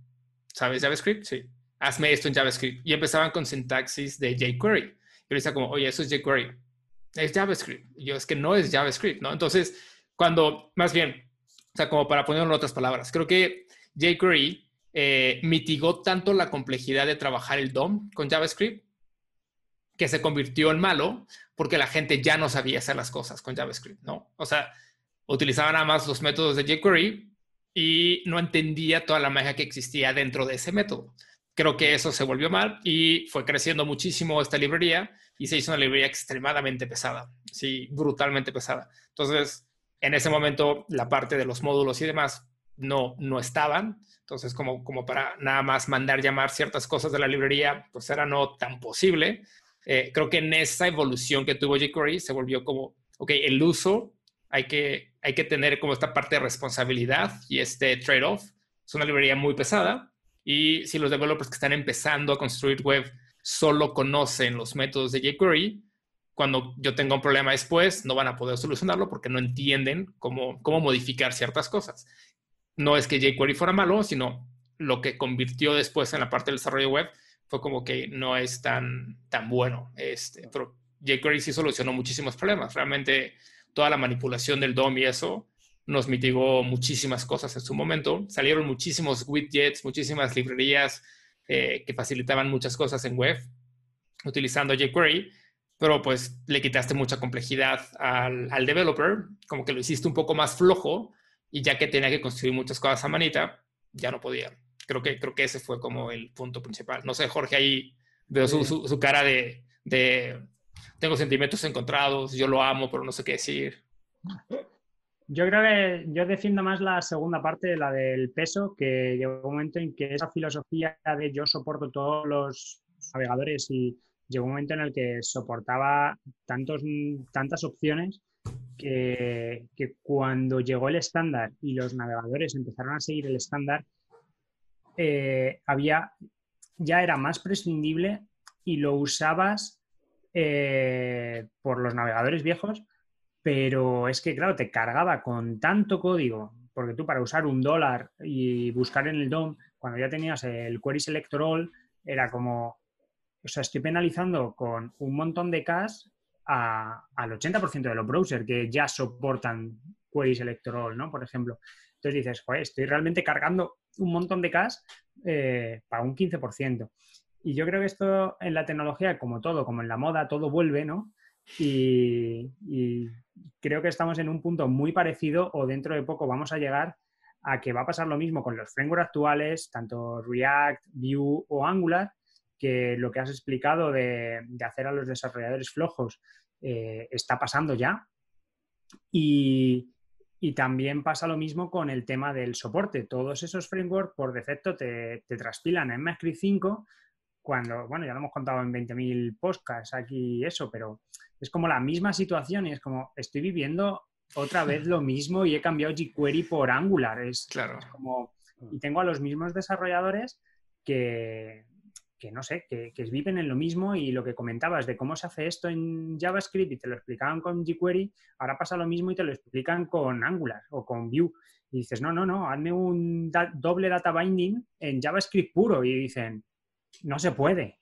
¿sabes JavaScript? Sí. Hazme esto en JavaScript. Y empezaban con sintaxis de jQuery. Yo le decía como, oye, eso es jQuery. Es JavaScript. Y yo, es que no es JavaScript, ¿no? Entonces, más bien, o sea, como para ponerlo en otras palabras, creo que jQuery mitigó tanto la complejidad de trabajar el DOM con JavaScript que se convirtió en malo porque la gente ya no sabía hacer las cosas con JavaScript, ¿no? O sea, utilizaban nada más los métodos de jQuery y no entendía toda la magia que existía dentro de ese método. Creo que eso se volvió mal y fue creciendo muchísimo esta librería y se hizo una librería extremadamente pesada, sí, brutalmente pesada. Entonces, en ese momento, la parte de los módulos y demás no estaban. Entonces, como para nada más mandar llamar ciertas cosas de la librería, pues era no tan posible. Creo que en esa evolución que tuvo jQuery se volvió como, ok, el uso hay que tener como esta parte de responsabilidad y este trade-off. Es una librería muy pesada y si los developers que están empezando a construir web solo conocen los métodos de jQuery, cuando yo tenga un problema después no van a poder solucionarlo porque no entienden cómo modificar ciertas cosas. No es que jQuery fuera malo, sino lo que convirtió después en la parte del desarrollo web fue como que no es tan bueno. Pero jQuery sí solucionó muchísimos problemas. Realmente toda la manipulación del DOM y eso nos mitigó muchísimas cosas en su momento. Salieron muchísimos widgets, muchísimas librerías que facilitaban muchas cosas en web utilizando jQuery, pero pues le quitaste mucha complejidad al developer, como que lo hiciste un poco más flojo y ya que tenía que construir muchas cosas a manita, ya no podía. Creo que ese fue como el punto principal. No sé, Jorge, ahí veo su cara de tengo sentimientos encontrados, yo lo amo, pero no sé qué decir. Yo creo que yo defiendo más la segunda parte, la del peso, que llegó un momento en que esa filosofía de yo soporto todos los navegadores y llegó un momento en el que soportaba tantas opciones que cuando llegó el estándar y los navegadores empezaron a seguir el estándar, ya era más prescindible y lo usabas por los navegadores viejos, pero es que, claro, te cargaba con tanto código, porque tú para usar $1 y buscar en el DOM, cuando ya tenías el Query Selector All, era como, o sea, estoy penalizando con un montón de cache al 80% de los browsers que ya soportan Query Selector All, ¿no? Por ejemplo. Entonces dices, joder, estoy realmente cargando un montón de cache para un 15%. Y yo creo que esto en la tecnología, como todo, como en la moda, todo vuelve, ¿no? Y creo que estamos en un punto muy parecido o dentro de poco vamos a llegar a que va a pasar lo mismo con los frameworks actuales, tanto React, Vue o Angular, que lo que has explicado de hacer a los desarrolladores flojos está pasando ya. Y también pasa lo mismo con el tema del soporte. Todos esos frameworks por defecto te traspilan en ECMAScript 5 cuando, bueno, ya lo hemos contado en 20.000 podcasts aquí eso, pero es como la misma situación y es como estoy viviendo otra vez lo mismo y he cambiado jQuery por Angular. Claro. Es como, y tengo a los mismos desarrolladores que no sé, que viven en lo mismo y lo que comentabas de cómo se hace esto en JavaScript y te lo explicaban con jQuery, ahora pasa lo mismo y te lo explican con Angular o con Vue. Y dices, no, hazme un doble data binding en JavaScript puro. Y dicen, no se puede.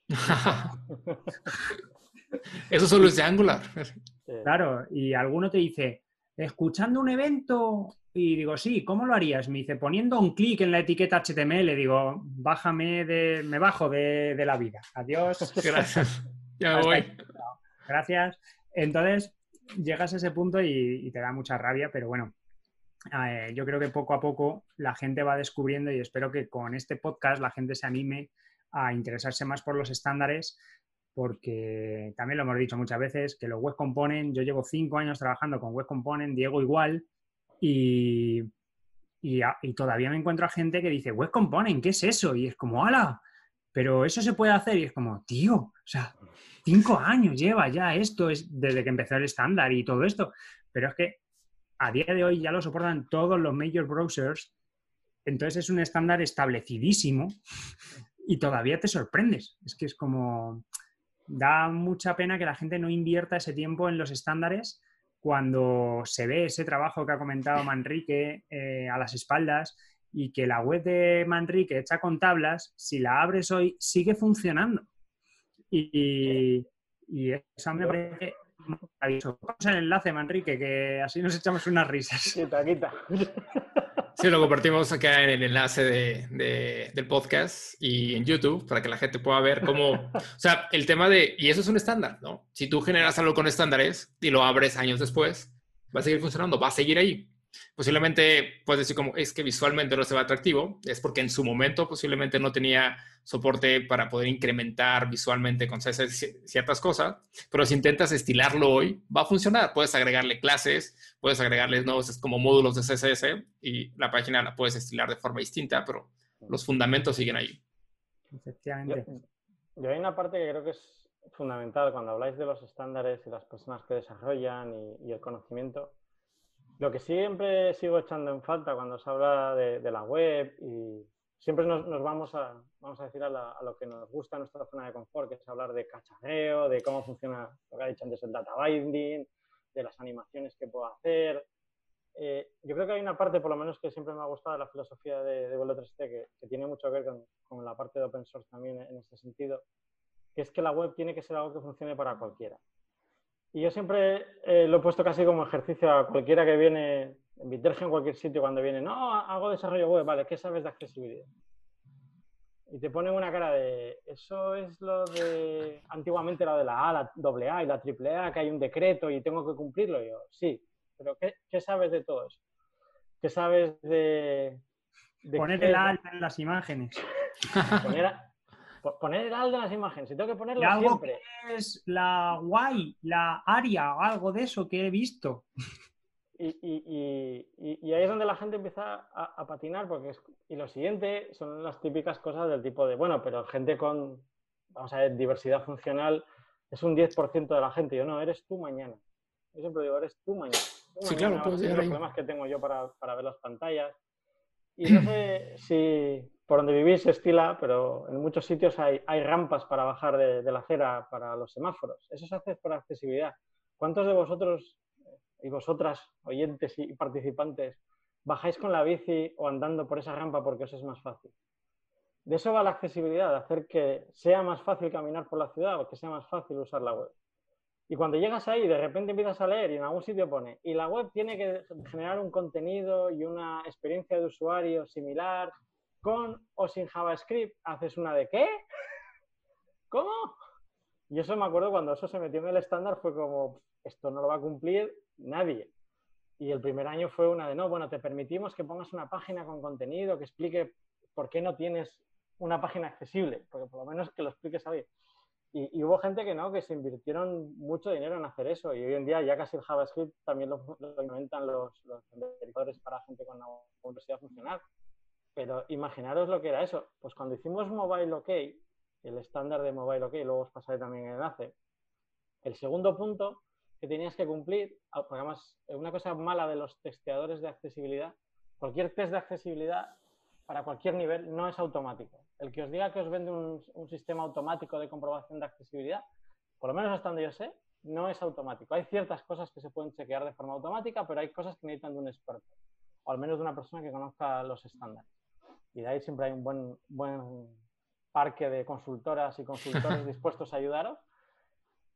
Eso solo es de Angular. Claro, y alguno te dice, escuchando un evento y digo, sí, ¿cómo lo harías? Me dice, poniendo un clic en la etiqueta HTML, digo, me bajo de la vida. Adiós. Gracias. Ya me Hasta voy. aquí. Gracias. Entonces, llegas a ese punto y te da mucha rabia, pero bueno, yo creo que poco a poco la gente va descubriendo y espero que con este podcast la gente se anime a interesarse más por los estándares, porque también lo hemos dicho muchas veces, que los Web Component, yo llevo 5 años trabajando con Web Component, Diego igual, y, y todavía me encuentro a gente que dice, Web Component, ¿qué es eso? Y es como, ¡hala! Pero eso se puede hacer y es como, tío, o sea, 5 años lleva ya esto, es desde que empezó el estándar y todo esto. Pero es que a día de hoy ya lo soportan todos los major browsers, entonces es un estándar establecidísimo y todavía te sorprendes. Es que es como, da mucha pena que la gente no invierta ese tiempo en los estándares cuando se ve ese trabajo que ha comentado Manrique a las espaldas y que la web de Manrique hecha con tablas, si la abres hoy, sigue funcionando. Y eso me parece maravilloso. Vamos al enlace, Manrique, que así nos echamos unas risas. Quita, quita. Sí, lo compartimos acá en el enlace del podcast y en YouTube para que la gente pueda ver cómo, o sea, el tema de, y eso es un estándar, ¿no? Si tú generas algo con estándares y lo abres años después, va a seguir funcionando, va a seguir ahí. Posiblemente puedes decir como es que visualmente no se ve atractivo, es porque en su momento posiblemente no tenía soporte para poder incrementar visualmente con CSS ciertas cosas, pero si intentas estilarlo hoy, va a funcionar. Puedes agregarle clases, puedes agregarle nuevos como módulos de CSS y la página la puedes estilar de forma distinta, pero los fundamentos siguen ahí. Efectivamente. Yo hay una parte que creo que es fundamental cuando habláis de los estándares y las personas que desarrollan y el conocimiento. Lo que siempre sigo echando en falta cuando se habla de la web y siempre nos vamos a decir a lo que nos gusta en nuestra zona de confort, que es hablar de cacharreo, de cómo funciona lo que ha dicho antes el data binding, de las animaciones que puedo hacer. Yo creo que hay una parte, por lo menos, que siempre me ha gustado de la filosofía de Velo3T, que tiene mucho que ver con la parte de open source también en este sentido, que es que la web tiene que ser algo que funcione para cualquiera. Y yo siempre lo he puesto casi como ejercicio a cualquiera que viene, en Viterge, en cualquier sitio, cuando viene, no, hago desarrollo web, vale, ¿qué sabes de accesibilidad? Y te ponen una cara de, eso es lo de, antiguamente lo de la A, la AA y la AAA, que hay un decreto y tengo que cumplirlo. Y yo, sí, pero ¿qué sabes de todo eso? ¿Qué sabes de Poner el alt en las imágenes. Poner el alt en las imágenes, si tengo que ponerlo algo siempre. Que es la guay, la aria, algo de eso que he visto. Y ahí es donde la gente empieza a patinar, porque y lo siguiente son las típicas cosas del tipo de, bueno, pero gente con, vamos a ver, diversidad funcional es un 10% de la gente. Yo no, eres tú mañana. Yo siempre digo, eres tú mañana. Tú Sí, mañana claro, vas a puedes tener llegar los ahí. problemas que tengo yo para ver las pantallas. Y no sé si por donde vivís se estila, pero en muchos sitios hay rampas para bajar de la acera para los semáforos. Eso se hace por accesibilidad. ¿Cuántos de vosotros y vosotras, oyentes y participantes, bajáis con la bici o andando por esa rampa porque os es más fácil? De eso va la accesibilidad, de hacer que sea más fácil caminar por la ciudad o que sea más fácil usar la web. Y cuando llegas ahí, de repente empiezas a leer y en algún sitio pone, y la web tiene que generar un contenido y una experiencia de usuario similar con o sin JavaScript. Haces una de ¿qué? ¿Cómo? Y eso me acuerdo cuando eso se metió en el estándar, fue como, esto no lo va a cumplir nadie. Y el primer año fue una de, no, bueno, te permitimos que pongas una página con contenido, que explique por qué no tienes una página accesible, porque por lo menos que lo expliques a alguien. Y hubo gente que no, que se invirtieron mucho dinero en hacer eso. Y hoy en día ya casi el JavaScript también lo implementan los editores para gente con una universidad funcional. Pero imaginaros lo que era eso. Pues cuando hicimos Mobile OK, el estándar de Mobile OK, luego os pasaré también el enlace, el segundo punto que tenías que cumplir, porque además una cosa mala de los testeadores de accesibilidad, cualquier test de accesibilidad para cualquier nivel no es automático. El que os diga que os vende un sistema automático de comprobación de accesibilidad, por lo menos hasta donde yo sé, no es automático. Hay ciertas cosas que se pueden chequear de forma automática, pero hay cosas que necesitan de un experto, o al menos de una persona que conozca los estándares. Y de ahí siempre hay un buen parque de consultoras y consultores dispuestos a ayudaros.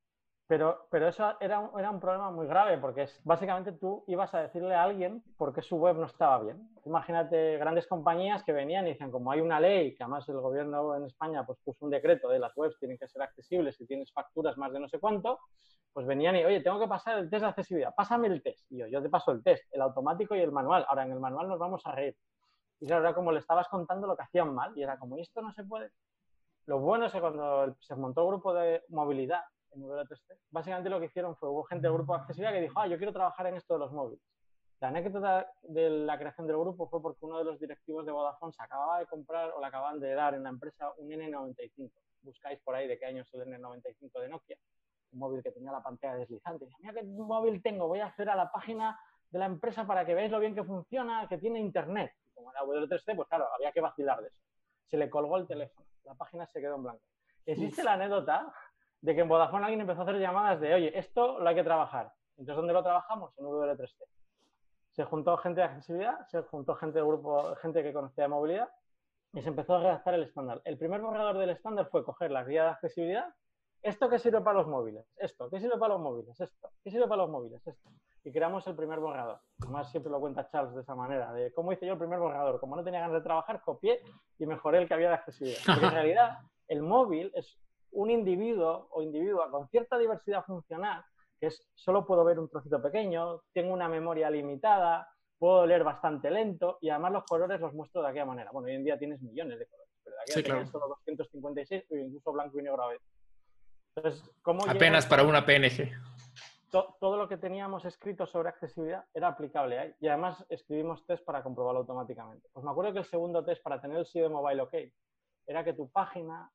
Pero eso era un problema muy grave, porque básicamente tú ibas a decirle a alguien por qué su web no estaba bien. Imagínate grandes compañías que venían y dicen, como hay una ley, que además el gobierno en España pues, puso un decreto de las webs tienen que ser accesibles si tienes facturas más de no sé cuánto, pues venían y, oye, tengo que pasar el test de accesibilidad, pásame el test. Y yo te paso el test, el automático y el manual. Ahora, en el manual nos vamos a reír. Y claro, era como le estabas contando lo que hacían mal y era como, ¿y esto no se puede? Lo bueno es que cuando se montó el grupo de movilidad en W3C, básicamente lo que hicieron fue, hubo gente del grupo de accesibilidad que dijo, yo quiero trabajar en esto de los móviles. La anécdota de la creación del grupo fue porque uno de los directivos de Vodafone se acababa de comprar o le acaban de dar en la empresa un N95. Buscáis por ahí de qué año es el N95 de Nokia, un móvil que tenía la pantalla deslizante. Y dice, mira qué móvil tengo, voy a hacer a la página de la empresa para que veáis lo bien que funciona, que tiene internet. Y como era W3C, pues claro, había que vacilar de eso. Se le colgó el teléfono, la página se quedó en blanco. Existe la anécdota de que en Vodafone alguien empezó a hacer llamadas de, oye, esto lo hay que trabajar. Entonces, ¿dónde lo trabajamos? En W3C. Se juntó gente de accesibilidad, se juntó gente del grupo, gente que conocía de movilidad y se empezó a redactar el estándar. El primer borrador del estándar fue coger la guía de accesibilidad. ¿Esto qué sirve para los móviles? Esto. ¿Qué sirve para los móviles? Esto. ¿Qué sirve para los móviles? Esto. Y creamos el primer borrador. Además, siempre lo cuenta Charles de esa manera, de cómo hice yo el primer borrador. Como no tenía ganas de trabajar, copié y mejoré el que había de accesibilidad. Porque en realidad, el móvil es un individuo o individua con cierta diversidad funcional, que es, solo puedo ver un trocito pequeño, tengo una memoria limitada, puedo leer bastante lento y además los colores los muestro de aquella manera. Bueno, hoy en día tienes millones de colores, pero de aquella tenías solo 256 o incluso blanco y negro a veces. Entonces, ¿cómo apenas para una PNG? Todo lo que teníamos escrito sobre accesibilidad era aplicable ahí. Y además escribimos test para comprobarlo automáticamente. Pues me acuerdo que el segundo test para tener el sello de Mobile OK era que tu página,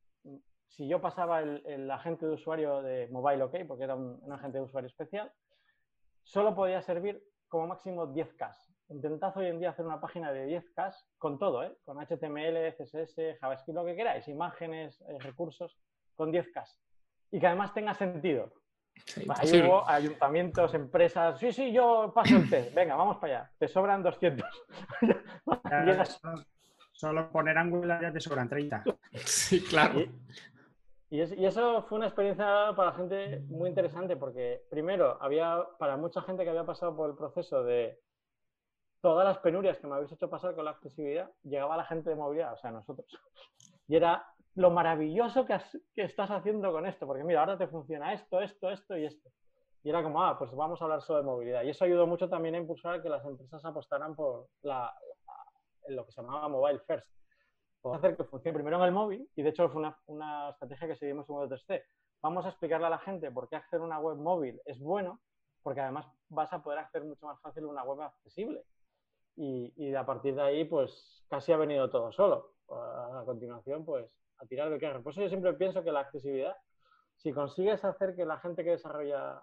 si yo pasaba el agente de usuario de Mobile OK, porque era un agente de usuario especial, solo podía servir como máximo 10K. Intentad hoy en día hacer una página de 10K con todo, con HTML, CSS, JavaScript, lo que queráis, imágenes, recursos, con 10K. Y que además tenga sentido. Sí, ahí hubo ayuntamientos, empresas, sí, yo paso el test, venga, vamos para allá, te sobran 200. Solo poner Angular ya te sobran 30. Sí, claro. Y eso fue una experiencia para la gente muy interesante porque, primero, había para mucha gente que había pasado por el proceso de todas las penurias que me habéis hecho pasar con la accesibilidad, llegaba la gente de movilidad, o sea, nosotros. Y era lo maravilloso que estás haciendo con esto, porque mira, ahora te funciona esto y esto. Y era como, pues vamos a hablar solo de movilidad. Y eso ayudó mucho también a impulsar que las empresas apostaran por lo que se llamaba Mobile First. Podemos hacer que funcione primero en el móvil, y de hecho fue una estrategia que seguimos en W3C. Vamos a explicarle a la gente por qué hacer una web móvil es bueno, porque además vas a poder hacer mucho más fácil una web accesible. Y a partir de ahí, pues casi ha venido todo solo. A continuación, pues a tirar de carro. Por eso yo siempre pienso que la accesibilidad, si consigues hacer que la gente que desarrolla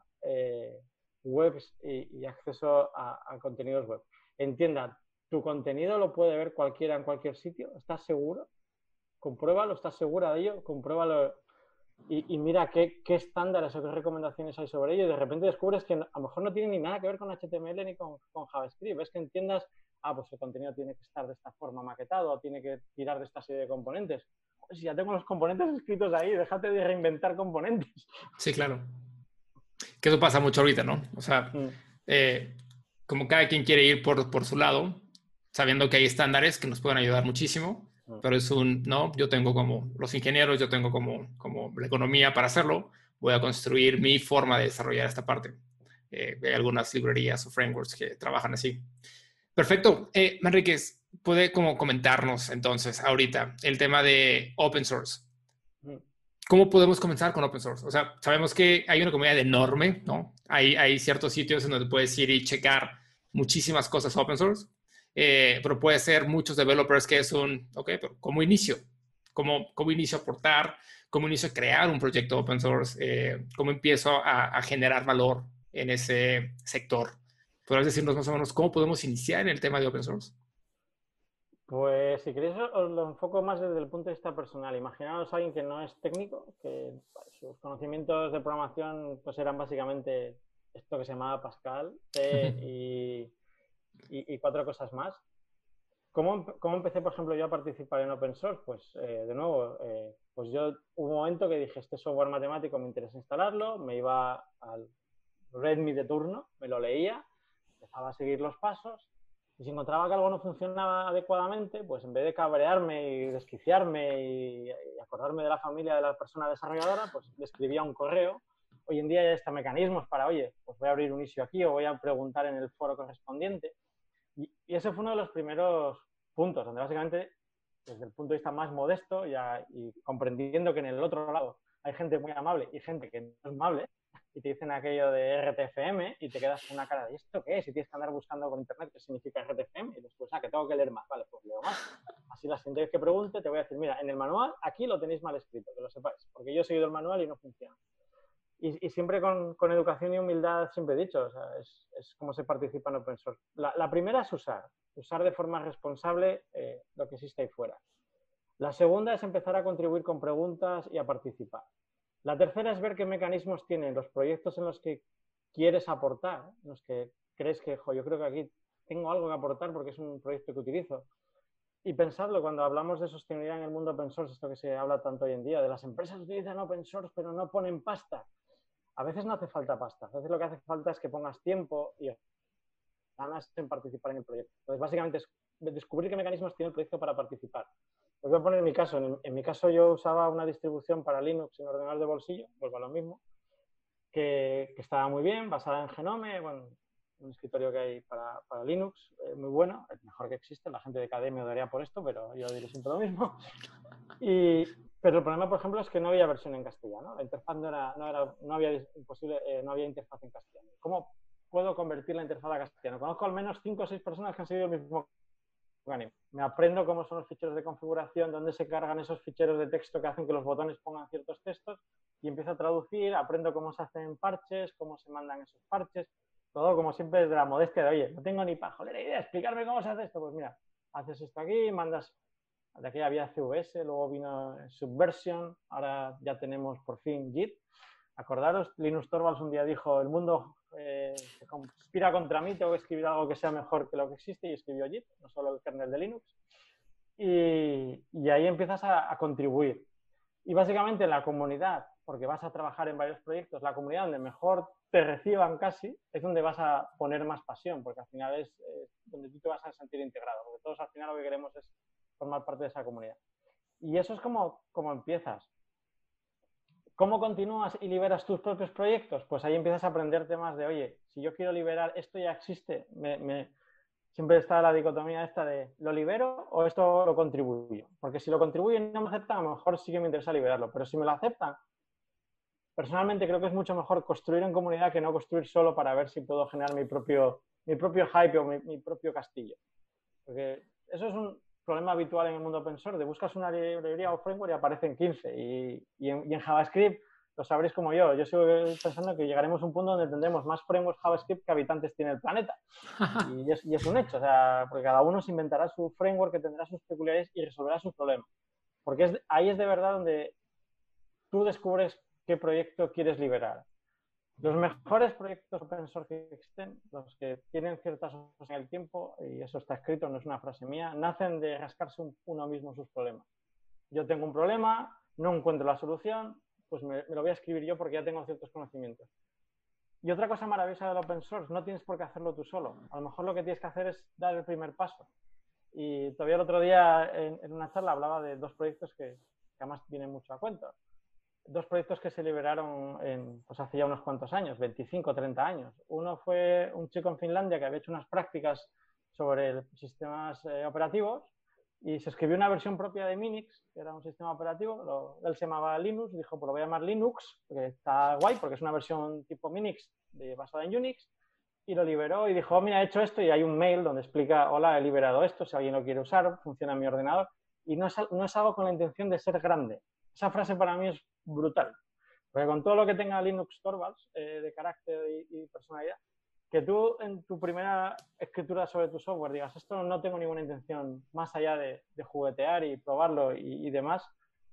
webs y acceso a contenidos web entienda, tu contenido lo puede ver cualquiera en cualquier sitio, ¿estás seguro? Compruébalo, ¿estás segura de ello? Compruébalo y mira qué estándares o qué recomendaciones hay sobre ello y de repente descubres que a lo mejor no tiene ni nada que ver con HTML ni con JavaScript. Es que entiendas, pues el contenido tiene que estar de esta forma maquetado o tiene que tirar de esta serie de componentes. Si ya tengo los componentes escritos ahí, déjate de reinventar componentes. Sí, claro. Que eso pasa mucho ahorita, ¿no? O sea, como cada quien quiere ir por su lado, sabiendo que hay estándares que nos pueden ayudar muchísimo, pero es no, yo tengo como los ingenieros, yo tengo como la economía para hacerlo, voy a construir mi forma de desarrollar esta parte. Hay algunas librerías o frameworks que trabajan así. Perfecto. Manríquez, ¿puede como comentarnos entonces ahorita el tema de open source? ¿Cómo podemos comenzar con open source? O sea, sabemos que hay una comunidad enorme, ¿no? Hay ciertos sitios en donde puedes ir y checar muchísimas cosas open source, pero puede ser muchos developers que es pero ¿cómo inicio? ¿Cómo inicio a aportar? ¿Cómo inicio a crear un proyecto open source? ¿Cómo empiezo a generar valor en ese sector? ¿Podrías decirnos más o menos cómo podemos iniciar en el tema de open source? Pues si queréis os lo enfoco más desde el punto de vista personal. Imaginaos a alguien que no es técnico, que sus conocimientos de programación pues eran básicamente esto que se llamaba Pascal, C y 4 cosas más. ¿Cómo empecé, por ejemplo, yo a participar en open source? Pues, de nuevo, pues yo hubo un momento que dije, este software matemático me interesa instalarlo, me iba al README de turno, me lo leía, empezaba a seguir los pasos, y si encontraba que algo no funcionaba adecuadamente, pues en vez de cabrearme y desquiciarme y acordarme de la familia de la persona desarrolladora, pues le escribía un correo. Hoy en día ya está mecanismos para, oye, pues voy a abrir un issue aquí o voy a preguntar en el foro correspondiente. Y ese fue uno de los primeros puntos, donde básicamente, desde el punto de vista más modesto y comprendiendo que en el otro lado hay gente muy amable y gente que no es amable, y te dicen aquello de RTFM y te quedas con una cara de ¿esto qué es? Y tienes que andar buscando por internet qué significa RTFM y después, que tengo que leer más. Vale, pues leo más. Así la siguiente vez que pregunte te voy a decir, mira, en el manual aquí lo tenéis mal escrito, que lo sepáis, porque yo he seguido el manual y no funciona. Y siempre con educación y humildad, siempre he dicho, o sea, es como se participa en open source. La primera es usar de forma responsable lo que existe ahí fuera. La segunda es empezar a contribuir con preguntas y a participar. La tercera es ver qué mecanismos tienen los proyectos en los que quieres aportar, en los que crees que, yo creo que aquí tengo algo que aportar porque es un proyecto que utilizo. Y pensadlo, cuando hablamos de sostenibilidad en el mundo open source, esto que se habla tanto hoy en día, de las empresas utilizan open source pero no ponen pasta. A veces no hace falta pasta, a veces lo que hace falta es que pongas tiempo y ganas en participar en el proyecto. Entonces, básicamente es descubrir qué mecanismos tiene el proyecto para participar. Os voy a poner mi caso. En mi caso yo usaba una distribución para Linux en ordenador de bolsillo, vuelvo a lo mismo, que estaba muy bien, basada en Genome, bueno, un escritorio que hay para Linux, muy bueno, el mejor que existe, la gente de KDE me odiaría por esto, pero yo diré siempre lo mismo. Pero el problema, por ejemplo, es que no había versión en castellano, la interfaz no había interfaz en castellano. ¿Cómo puedo convertir la interfaz a castellano? Conozco al menos 5 o 6 personas que han seguido el mismo camino. Me aprendo cómo son los ficheros de configuración, dónde se cargan esos ficheros de texto que hacen que los botones pongan ciertos textos y empiezo a traducir, aprendo cómo se hacen parches, cómo se mandan esos parches, todo como siempre desde la modestia de, oye, no tengo ni pajolera idea, explicarme cómo se hace esto. Pues mira, haces esto aquí, mandas, de aquí había CVS, luego vino Subversion, ahora ya tenemos por fin Git. Acordaros, Linus Torvalds un día dijo, el mundo se conspira contra mí, tengo que escribir algo que sea mejor que lo que existe, y escribió Git, no solo el kernel de Linux. Y ahí empiezas a contribuir. Y básicamente en la comunidad, porque vas a trabajar en varios proyectos, la comunidad donde mejor te reciban casi, es donde vas a poner más pasión, porque al final es donde tú te vas a sentir integrado, porque todos al final lo que queremos es formar parte de esa comunidad. Y eso es como empiezas. ¿Cómo continúas y liberas tus propios proyectos? Pues ahí empiezas a aprender temas de, oye, si yo quiero liberar, esto ya existe. Siempre está la dicotomía esta de, ¿lo libero o esto lo contribuyo? Porque si lo contribuyo y no me aceptan, a lo mejor sí que me interesa liberarlo. Pero si me lo aceptan, personalmente creo que es mucho mejor construir en comunidad que no construir solo para ver si puedo generar mi propio hype o mi propio castillo. Porque eso es un problema habitual en el mundo open source, de buscas una librería o framework y aparecen 15. Y en JavaScript, lo sabréis como yo sigo pensando que llegaremos a un punto donde tendremos más frameworks JavaScript que habitantes tiene el planeta. Y es un hecho, o sea, porque cada uno se inventará su framework que tendrá sus peculiaridades y resolverá sus problemas. Porque ahí es de verdad donde tú descubres qué proyecto quieres liberar. Los mejores proyectos open source que existen, los que tienen ciertas cosas en el tiempo, y eso está escrito, no es una frase mía, nacen de rascarse uno mismo sus problemas. Yo tengo un problema, no encuentro la solución, pues me lo voy a escribir yo porque ya tengo ciertos conocimientos. Y otra cosa maravillosa del open source, no tienes por qué hacerlo tú solo. A lo mejor lo que tienes que hacer es dar el primer paso. Y todavía el otro día en una charla hablaba de 2 proyectos que además vienen mucho a cuento. 2 proyectos que se liberaron pues hace ya unos cuantos años, 25 o 30 años. Uno fue un chico en Finlandia que había hecho unas prácticas sobre sistemas operativos y se escribió una versión propia de Minix, que era un sistema operativo. Él se llamaba Linux, dijo, pues lo voy a llamar Linux, porque está guay, porque es una versión tipo Minix basada en Unix, y lo liberó y dijo, mira, he hecho esto, y hay un mail donde explica, hola, he liberado esto, si alguien lo quiere usar, funciona en mi ordenador, y no es algo con la intención de ser grande. Esa frase para mí es brutal, porque con todo lo que tenga Linus Torvalds de carácter y personalidad, que tú en tu primera escritura sobre tu software digas, esto no tengo ninguna intención más allá de juguetear y probarlo y demás,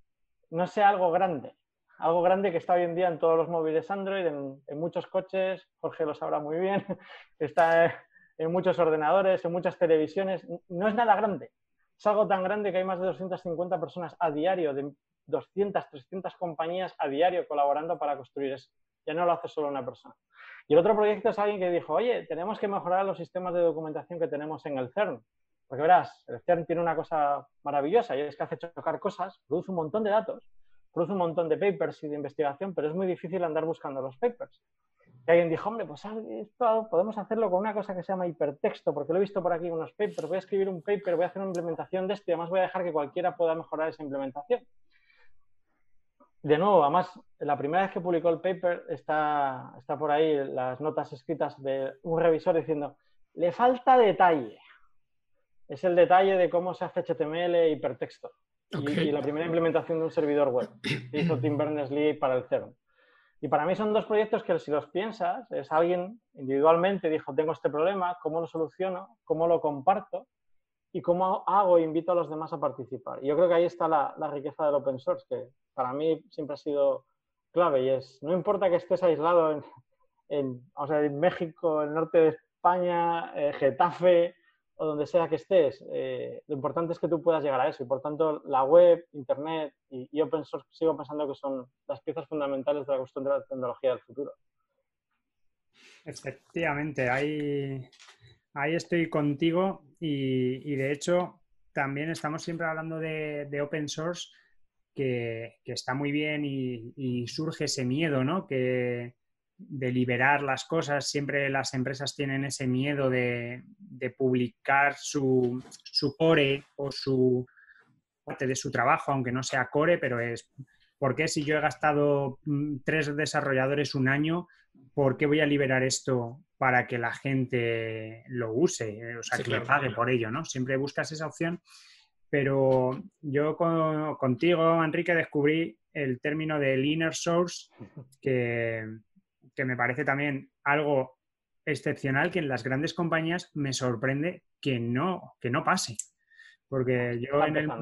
no sea algo grande que está hoy en día en todos los móviles Android, en muchos coches, Jorge lo sabrá muy bien, está en muchos ordenadores, en muchas televisiones. No es nada grande. Es algo tan grande que hay más de 250 personas a diario, de 200, 300 compañías a diario colaborando para construir eso. Ya no lo hace solo una persona. Y el otro proyecto es alguien que dijo, oye, tenemos que mejorar los sistemas de documentación que tenemos en el CERN. Porque verás, el CERN tiene una cosa maravillosa y es que hace chocar cosas, produce un montón de datos, produce un montón de papers y de investigación, pero es muy difícil andar buscando los papers. Y alguien dijo, hombre, pues esto podemos hacerlo con una cosa que se llama hipertexto, porque lo he visto por aquí en unos papers, voy a escribir un paper, voy a hacer una implementación de esto y además voy a dejar que cualquiera pueda mejorar esa implementación. De nuevo, además, la primera vez que publicó el paper está por ahí las notas escritas de un revisor diciendo, le falta detalle. Es el detalle de cómo se hace HTML hipertexto. Okay. Y la primera implementación de un servidor web que hizo Tim Berners-Lee para el CERN. Y para mí son dos proyectos que, si los piensas, es alguien individualmente dijo, tengo este problema, ¿cómo lo soluciono? ¿Cómo lo comparto? ¿Y cómo hago e invito a los demás a participar? Y yo creo que ahí está la riqueza del open source, que para mí siempre ha sido clave. Y es, no importa que estés aislado en México, en el norte de España, Getafe, o donde sea que estés, lo importante es que tú puedas llegar a eso. Y por tanto, la web, internet y open source sigo pensando que son las piezas fundamentales de la cuestión de la tecnología del futuro. Efectivamente, ahí estoy contigo y de hecho también estamos siempre hablando de open source que está muy bien y surge ese miedo, ¿no? De liberar las cosas. Siempre las empresas tienen ese miedo de publicar su core o su parte de su trabajo, aunque no sea core, pero es ¿por qué si yo he gastado 3 desarrolladores un año, por qué voy a liberar esto para que la gente lo use? O sea, sí, que claro, le pague por ello, ¿no? Siempre buscas esa opción. Pero yo contigo, Enrique, descubrí el término del inner source que me parece también algo excepcional, que en las grandes compañías me sorprende que no pase. Porque yo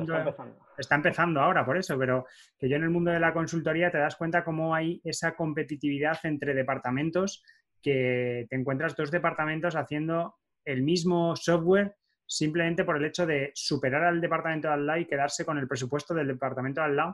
está empezando ahora por eso, pero que yo en el mundo de la consultoría te das cuenta cómo hay esa competitividad entre departamentos, que te encuentras 2 departamentos haciendo el mismo software simplemente por el hecho de superar al departamento de al lado y quedarse con el presupuesto del departamento de al lado.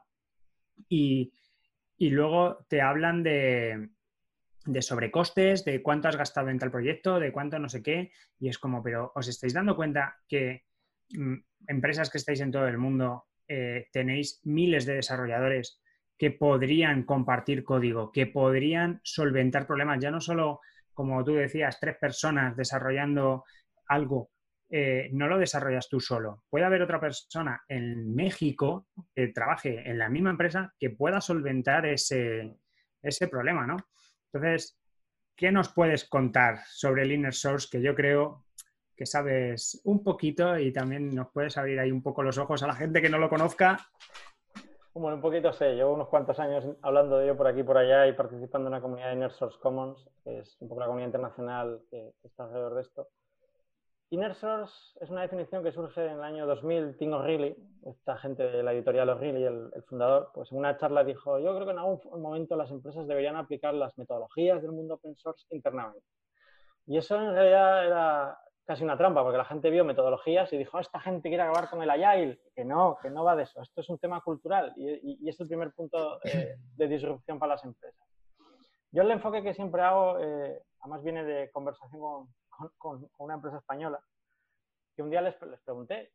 Y luego te hablan de sobrecostes, de cuánto has gastado en tal proyecto, de cuánto no sé qué, y es como, pero ¿os estáis dando cuenta que empresas que estáis en todo el mundo tenéis miles de desarrolladores que podrían compartir código, que podrían solventar problemas, ya no solo, como tú decías, 3 personas desarrollando algo, no lo desarrollas tú solo. Puede haber otra persona en México que trabaje en la misma empresa que pueda solventar ese problema, ¿no? Entonces, ¿qué nos puedes contar sobre el inner source, que yo creo que sabes un poquito y también nos puedes abrir ahí un poco los ojos a la gente que no lo conozca? Bueno, un poquito sé. Llevo unos cuantos años hablando de ello por aquí y por allá y participando en una comunidad de Inner Source Commons, que es un poco la comunidad internacional que está alrededor de esto. Inner Source es una definición que surge en el año 2000. Tim O'Reilly, esta gente de la editorial O'Reilly, el fundador, pues en una charla dijo, yo creo que en algún momento las empresas deberían aplicar las metodologías del mundo open source internamente. Y eso en realidad era casi una trampa, porque la gente vio metodologías y dijo, esta gente quiere acabar con el Agile, que no va de eso. Esto es un tema cultural y es el primer punto de disrupción para las empresas. Yo el enfoque que siempre hago, además viene de conversación con una empresa española, que un día les pregunté,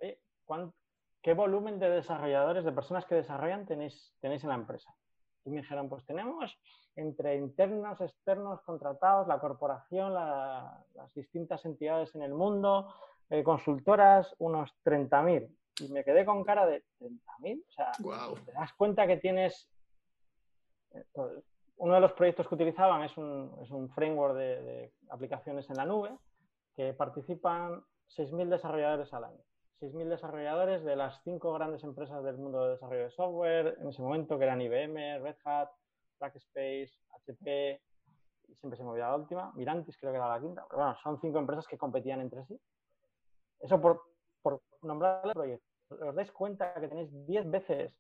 ¿qué volumen de desarrolladores, de personas que desarrollan tenéis en la empresa? Y me dijeron, pues tenemos entre internos, externos, contratados, la corporación, las distintas entidades en el mundo, consultoras, unos 30.000. Y me quedé con cara de 30.000. O sea, wow. Te das cuenta que tienes... Uno de los proyectos que utilizaban es un framework de aplicaciones en la nube, que participan 6.000 desarrolladores al año. 6.000 desarrolladores de las 5 grandes empresas del mundo de desarrollo de software, en ese momento, que eran IBM, Red Hat, Rackspace, HP, y siempre se me olvida la última, Mirantis creo que era la quinta, pero bueno, son 5 empresas que competían entre sí. Eso por nombrar el proyecto. ¿Os dais cuenta que tenéis 10 veces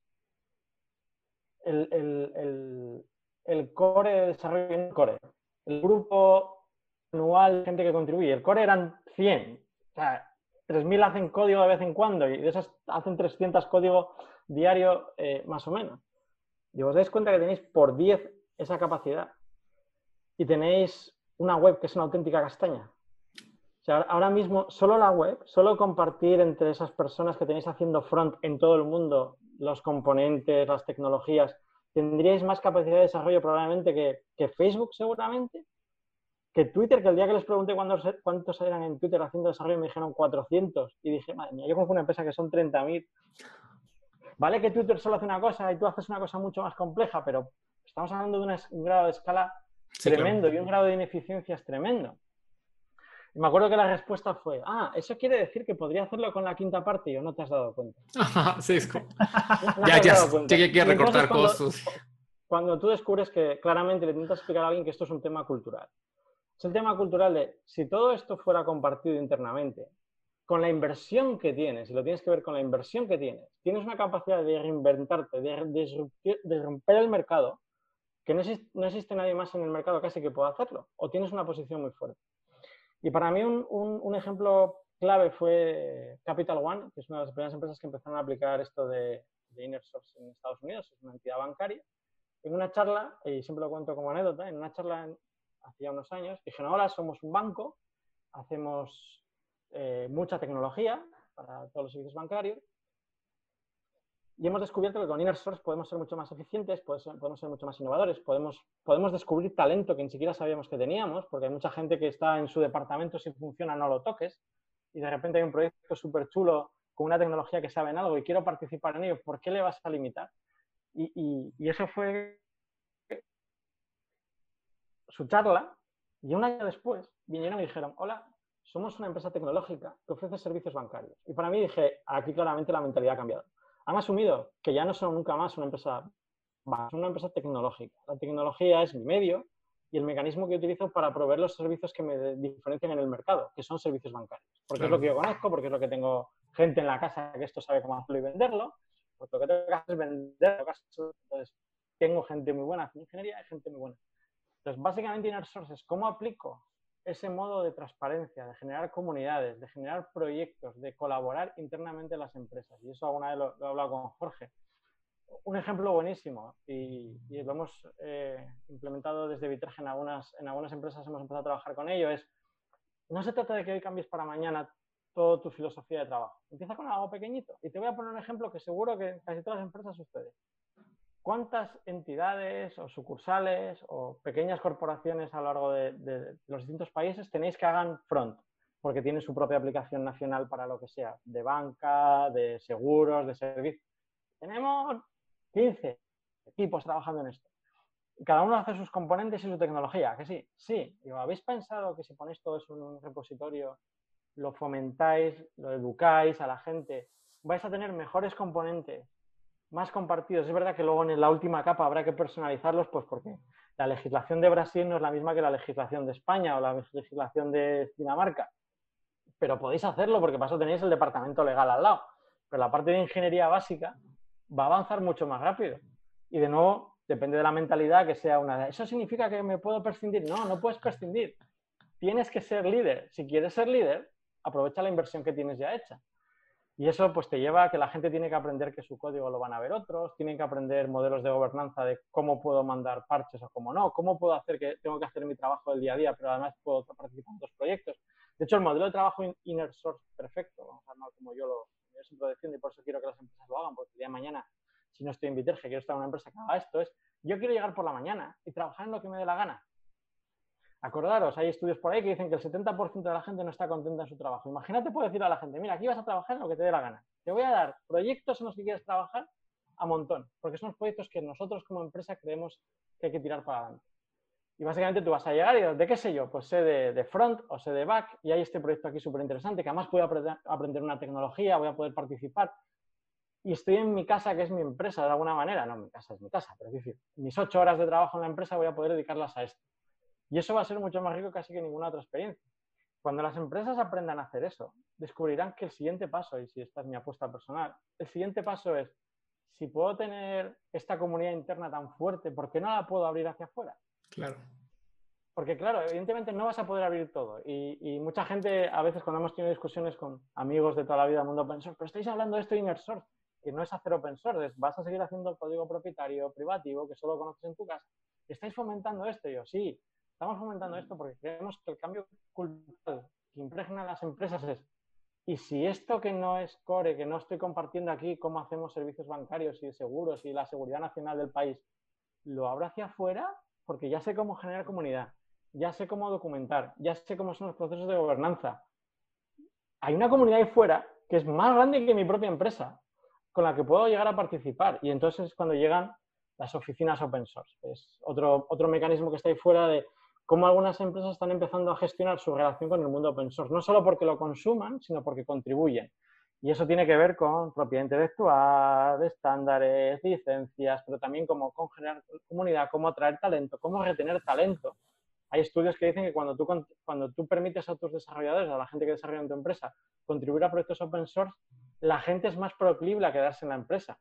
el core de desarrollo en core? El grupo anual de gente que contribuye. El core eran 100. O sea, 3.000 hacen código de vez en cuando y de esas hacen 300 código diario más o menos. Y os dais cuenta que tenéis por 10 esa capacidad y tenéis una web que es una auténtica castaña. O sea, ahora mismo solo la web, solo compartir entre esas personas que tenéis haciendo front en todo el mundo, los componentes, las tecnologías, tendríais más capacidad de desarrollo probablemente que Facebook seguramente, que Twitter, que el día que les pregunté cuántos eran en Twitter haciendo desarrollo me dijeron 400 y dije, madre mía, yo conozco una empresa que son 30.000. Vale que Twitter solo hace una cosa y tú haces una cosa mucho más compleja, pero estamos hablando de un grado de escala tremendo, claro, y un grado de ineficiencia es tremendo. Y me acuerdo que la respuesta fue, eso quiere decir que podría hacerlo con la quinta parte y yo no te has dado cuenta. Sí, es como... no te has dado cuenta. Ya que recortar costos. Cuando tú descubres que claramente le intentas explicar a alguien que esto es un tema cultural. Es el tema cultural de, si todo esto fuera compartido internamente, con la inversión que tienes, y lo tienes que ver con la inversión que tienes una capacidad de reinventarte, de romper el mercado, que no existe nadie más en el mercado casi que pueda hacerlo, o tienes una posición muy fuerte. Y para mí un ejemplo clave fue Capital One, que es una de las primeras empresas que empezaron a aplicar esto de Inner Source en Estados Unidos, es una entidad bancaria. En una charla, y siempre lo cuento como anécdota, en una charla hacía unos años, dijeron, ahora somos un banco, hacemos mucha tecnología para todos los servicios bancarios, y hemos descubierto que con Inner Source podemos ser mucho más eficientes, podemos ser mucho más innovadores, podemos descubrir talento que ni siquiera sabíamos que teníamos, porque hay mucha gente que está en su departamento, si funciona no lo toques, y de repente hay un proyecto súper chulo con una tecnología que sabe en algo y quiero participar en ello, ¿por qué le vas a limitar? Y eso fue su charla, y un año después vinieron y dijeron, hola, somos una empresa tecnológica que ofrece servicios bancarios. Y para mí dije, aquí claramente la mentalidad ha cambiado. Han asumido que ya no son nunca más una empresa, son una empresa tecnológica. La tecnología es mi medio y el mecanismo que utilizo para proveer los servicios que me diferencian en el mercado, que son servicios bancarios. Porque claro, es lo que yo conozco, porque es lo que tengo gente en la casa que esto sabe cómo hacerlo y venderlo, porque lo que tengo que hacer es venderlo. Entonces, tengo gente muy buena en ingeniería y gente muy buena. Entonces, básicamente Inner Source es cómo aplico ese modo de transparencia, de generar comunidades, de generar proyectos, de colaborar internamente en las empresas. Y eso alguna vez lo he hablado con Jorge. Un ejemplo buenísimo, y lo hemos implementado desde Viterge en algunas empresas, hemos empezado a trabajar con ello, es, no se trata de que hoy cambies para mañana toda tu filosofía de trabajo. Empieza con algo pequeñito. Y te voy a poner un ejemplo que seguro que casi todas las empresas sucede. ¿Cuántas entidades o sucursales o pequeñas corporaciones a lo largo de los distintos países tenéis que hagan front? Porque tienen su propia aplicación nacional para lo que sea, de banca, de seguros, de servicios. Tenemos 15 equipos trabajando en esto. Y cada uno hace sus componentes y su tecnología, ¿que sí? Sí. Digo, ¿habéis pensado que si ponéis todo eso en un repositorio, lo fomentáis, lo educáis a la gente, vais a tener mejores componentes, más compartidos? Es verdad que luego en la última capa habrá que personalizarlos, pues porque la legislación de Brasil no es la misma que la legislación de España o la legislación de Dinamarca, pero podéis hacerlo porque para eso tenéis el departamento legal al lado. Pero la parte de ingeniería básica va a avanzar mucho más rápido. Y de nuevo, depende de la mentalidad que sea una... ¿Eso significa que me puedo prescindir? No, no puedes prescindir. Tienes que ser líder. Si quieres ser líder, aprovecha la inversión que tienes ya hecha. Y eso pues te lleva a que la gente tiene que aprender que su código lo van a ver otros, tienen que aprender modelos de gobernanza de cómo puedo mandar parches o cómo no, cómo puedo hacer que tengo que hacer mi trabajo del día a día, pero además puedo participar en otros proyectos. De hecho, el modelo de trabajo Inner Source perfecto, vamos a hablar como yo siempre defiendo y por eso quiero que las empresas lo hagan, porque el día de mañana, si no estoy en Viterge, quiero estar en una empresa que haga esto, es yo quiero llegar por la mañana y trabajar en lo que me dé la gana. Acordaros, hay estudios por ahí que dicen que el 70% de la gente no está contenta en su trabajo. Imagínate, puedes decir a la gente, mira, aquí vas a trabajar en lo que te dé la gana. Te voy a dar proyectos en los que quieres trabajar a montón, porque son los proyectos que nosotros como empresa creemos que hay que tirar para adelante. Y básicamente tú vas a llegar y ¿de qué sé yo? Pues sé de front o sé de back y hay este proyecto aquí súper interesante que además voy a aprender una tecnología, voy a poder participar. Y estoy en mi casa, que es mi empresa de alguna manera. No, mi casa es mi casa, pero es decir, mis 8 horas de trabajo en la empresa voy a poder dedicarlas a esto. Y eso va a ser mucho más rico casi que ninguna otra experiencia. Cuando las empresas aprendan a hacer eso, descubrirán que el siguiente paso, y si esta es mi apuesta personal, el siguiente paso es, si puedo tener esta comunidad interna tan fuerte, ¿por qué no la puedo abrir hacia afuera? Claro. Porque claro, evidentemente no vas a poder abrir todo. Y mucha gente, a veces cuando hemos tenido discusiones con amigos de toda la vida del mundo open source, pero estáis hablando de esto de inner source, que no es hacer open source, vas a seguir haciendo código propietario, privativo, que solo conoces en tu casa. ¿Estáis fomentando esto? Y yo, sí, estamos fomentando esto porque creemos que el cambio cultural que impregna las empresas es, y si esto que no es core, que no estoy compartiendo aquí, cómo hacemos servicios bancarios y seguros y la seguridad nacional del país, lo abro hacia afuera, porque ya sé cómo generar comunidad, ya sé cómo documentar, ya sé cómo son los procesos de gobernanza. Hay una comunidad ahí fuera que es más grande que mi propia empresa, con la que puedo llegar a participar. Y entonces es cuando llegan las oficinas open source. Es otro mecanismo que está ahí fuera de cómo algunas empresas están empezando a gestionar su relación con el mundo open source. No solo porque lo consuman, sino porque contribuyen. Y eso tiene que ver con propiedad intelectual, estándares, licencias, pero también como con generar comunidad, cómo atraer talento, cómo retener talento. Hay estudios que dicen que cuando tú permites a tus desarrolladores, a la gente que desarrolla en tu empresa, contribuir a proyectos open source, la gente es más proclive a quedarse en la empresa.